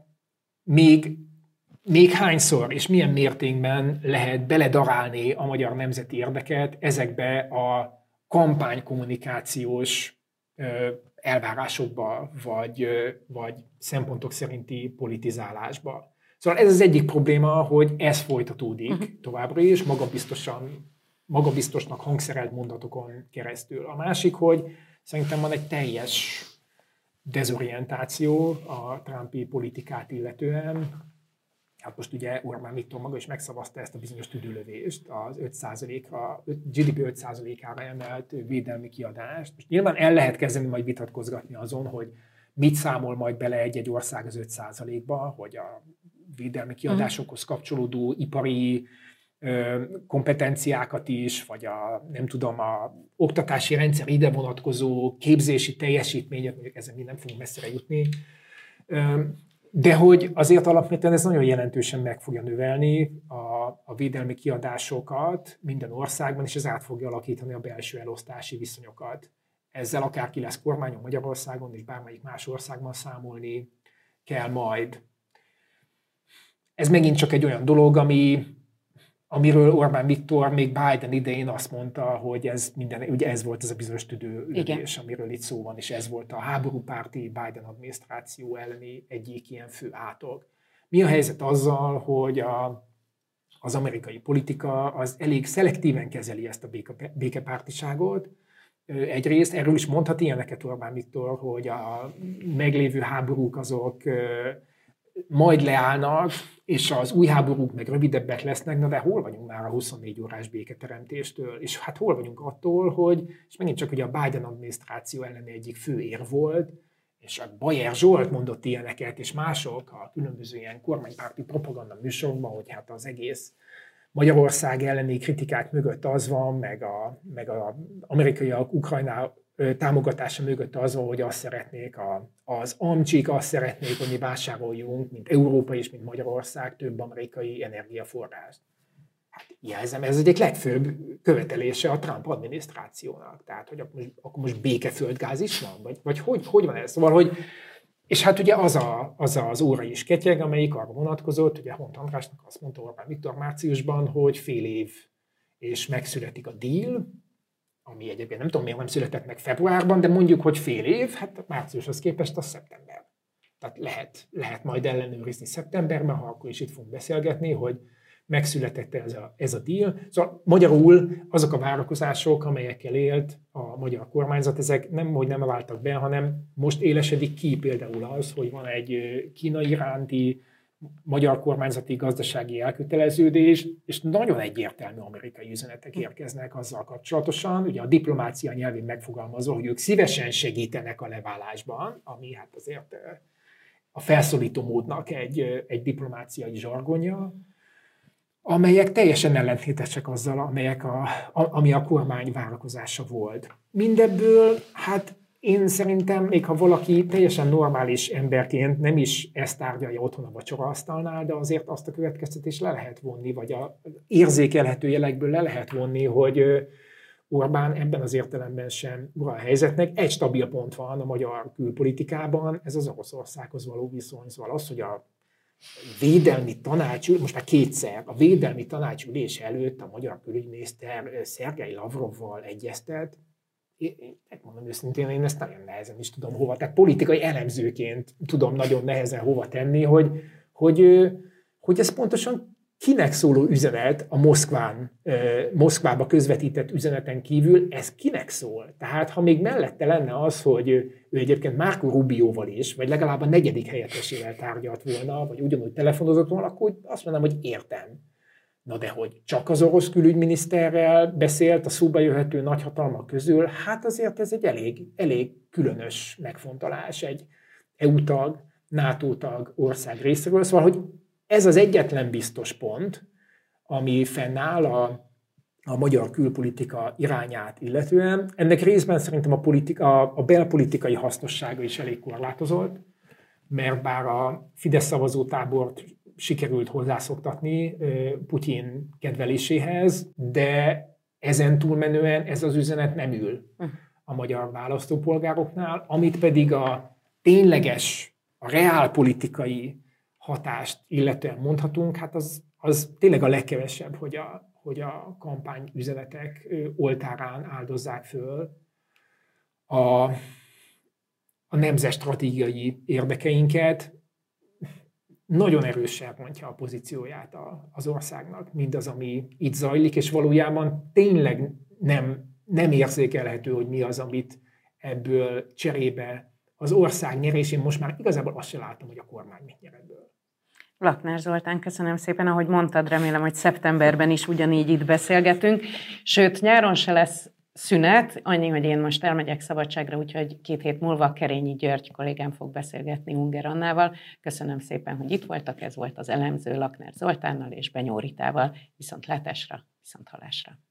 még hányszor és milyen mértékben lehet beledarálni a magyar nemzeti érdeket ezekbe a kampánykommunikációs elvárásokba, vagy szempontok szerinti politizálásba. Szóval ez az egyik probléma, hogy ez folytatódik továbbra is, magabiztosnak hangszerelt mondatokon keresztül. A másik, hogy szerintem van egy teljes dezorientáció a trumpi politikát illetően. Hát most ugye Orbán Viktor maga is megszavazta ezt a bizonyos tüdőlövést, az 5%-ra, GDP 5%-ára emelt védelmi kiadást. Most nyilván el lehet kezdeni majd vitatkozgatni azon, hogy mit számol majd bele egy ország az 5%-ba, hogy a védelmi kiadásokhoz kapcsolódó ipari kompetenciákat is, vagy a oktatási rendszer ide vonatkozó képzési teljesítményet, mondjuk ezen mi nem fogunk messzire jutni, de hogy azért alapvetően ez nagyon jelentősen meg fogja növelni a védelmi kiadásokat minden országban, és ez át fogja alakítani a belső elosztási viszonyokat. Ezzel akárki lesz kormányon Magyarországon, és bármelyik más országban számolni kell majd. ez megint csak egy olyan dolog, amiről Orbán Viktor még Biden idején azt mondta, hogy ugye ez volt ez a bizonyos tüdőlövés, amiről itt szó van, és ez volt a háborúpárti Biden adminisztráció elleni egyik ilyen fő átog. Mi a helyzet azzal, hogy az amerikai politika az elég szelektíven kezeli ezt a békepártiságot? Egyrészt erről is mondhat ilyeneket Orbán Viktor, hogy a meglévő háborúk azok majd leállnak, és az új háborúk meg rövidebbek lesznek, na de hol vagyunk már a 24 órás béketeremtéstől? És hát hol vagyunk attól, és megint csak ugye a Biden adminisztráció elleni egyik fő érv volt, és a Bajer Zsolt mondott ilyeneket, és mások a különböző ilyen kormánypárti propaganda műsorokban, hogy hát az egész Magyarország elleni kritikák mögött az van, meg a amerikaiak Ukrajna támogatása mögött az van, hogy azt szeretnék, az amcsik azt szeretnék, hogy mi vásároljunk, mint Európa és mint Magyarország több amerikai energiaforrást. Hát jelzem, ez egyik legfőbb követelése a Trump adminisztrációnak. Tehát, hogy akkor most békeföldgáz is van? Vagy hogy van ez? Szóval, és hát ugye az óra is ketyeg, amelyik arra vonatkozott, ugye Hont Andrásnak azt mondta Orbán Viktor márciusban, hogy fél év és megszületik a deal, ami egyébként nem tudom, miért nem született meg februárban, de mondjuk, hogy fél év, hát márciushoz képest az szeptember. Tehát lehet majd ellenőrizni szeptemberben, ha akkor is itt fogunk beszélgetni, hogy megszületett ez a deal. Szóval magyarul azok a várakozások, amelyekkel élt a magyar kormányzat, ezek nem váltak be, hanem most élesedik ki például az, hogy van egy Kína iránti magyar kormányzati gazdasági elköteleződés, és nagyon egyértelmű amerikai üzenetek érkeznek azzal kapcsolatosan. Ugye a diplomácia nyelvén megfogalmazva, hogy ők szívesen segítenek a leválásban, ami hát azért a felszólító módnak egy diplomáciai zsargonja, amelyek teljesen ellentétesek azzal, ami a kormány várakozása volt. Mindebből, hát én szerintem, még ha valaki teljesen normális emberként nem is ezt tárgyalja otthon a vacsoraasztalnál, de azért azt a következtetést le lehet vonni, vagy a érzékelhető jelekből le lehet vonni, hogy Orbán ebben az értelemben sem ura a helyzetnek. Egy stabil pont van a magyar külpolitikában, ez az Oroszországhoz való viszony. Szóval az, hogy a védelmi tanácsülés, most már kétszer, a védelmi tanácsülés előtt a magyar külügyminiszter Szergej Lavrovval egyeztet, én megmondom őszintén, én ezt nagyon nehezen is tudom hova, tehát politikai elemzőként tudom nagyon nehezen hova tenni, hogy ez pontosan kinek szóló üzenet a Moszkvába közvetített üzeneten kívül, ez kinek szól? Tehát ha még mellette lenne az, hogy ő egyébként Marco Rubioval is, vagy legalább a 4. helyettesével tárgyalt volna, vagy ugyanúgy telefonozott volna, akkor azt mondanám, hogy értem. Na de hogy csak az orosz külügyminiszterrel beszélt a szóba jöhető nagyhatalmak közül, hát azért ez egy elég különös megfontolás egy EU tag, NATO tag ország részéről. Szóval, hogy ez az egyetlen biztos pont, ami fennáll a magyar külpolitika irányát illetően. Ennek részben szerintem a belpolitikai hasznossága is elég korlátozott, mert bár a Fidesz szavazótábort sikerült hozzászoktatni Putyin kedveléséhez, de ezen túlmenően ez az üzenet nem ül a magyar választópolgároknál, amit pedig a tényleges, a reálpolitikai hatást illetően mondhatunk, hát az tényleg a legkevesebb, hogy a kampány üzenetek oltárán áldozzák föl a nemzetstratégiai érdekeinket, nagyon erősen rontja a pozícióját az országnak, mindaz, ami itt zajlik, és valójában tényleg nem érzékelhető, hogy mi az, amit ebből cserébe az ország nyer, és én most már igazából azt se látom, hogy a kormány mit nyer ebből. Lakner Zoltán, köszönöm szépen. Ahogy mondtad, remélem, hogy szeptemberben is ugyanígy itt beszélgetünk. Sőt, nyáron se lesz szünet, annyi, hogy én most elmegyek szabadságra, úgyhogy 2 hét múlva Kerényi György kollégám fog beszélgetni Unger Annával. Köszönöm szépen, hogy itt voltak. Ez volt az elemző Lakner Zoltánnal és Benyó Ritával. Viszontlátásra, viszonthallásra.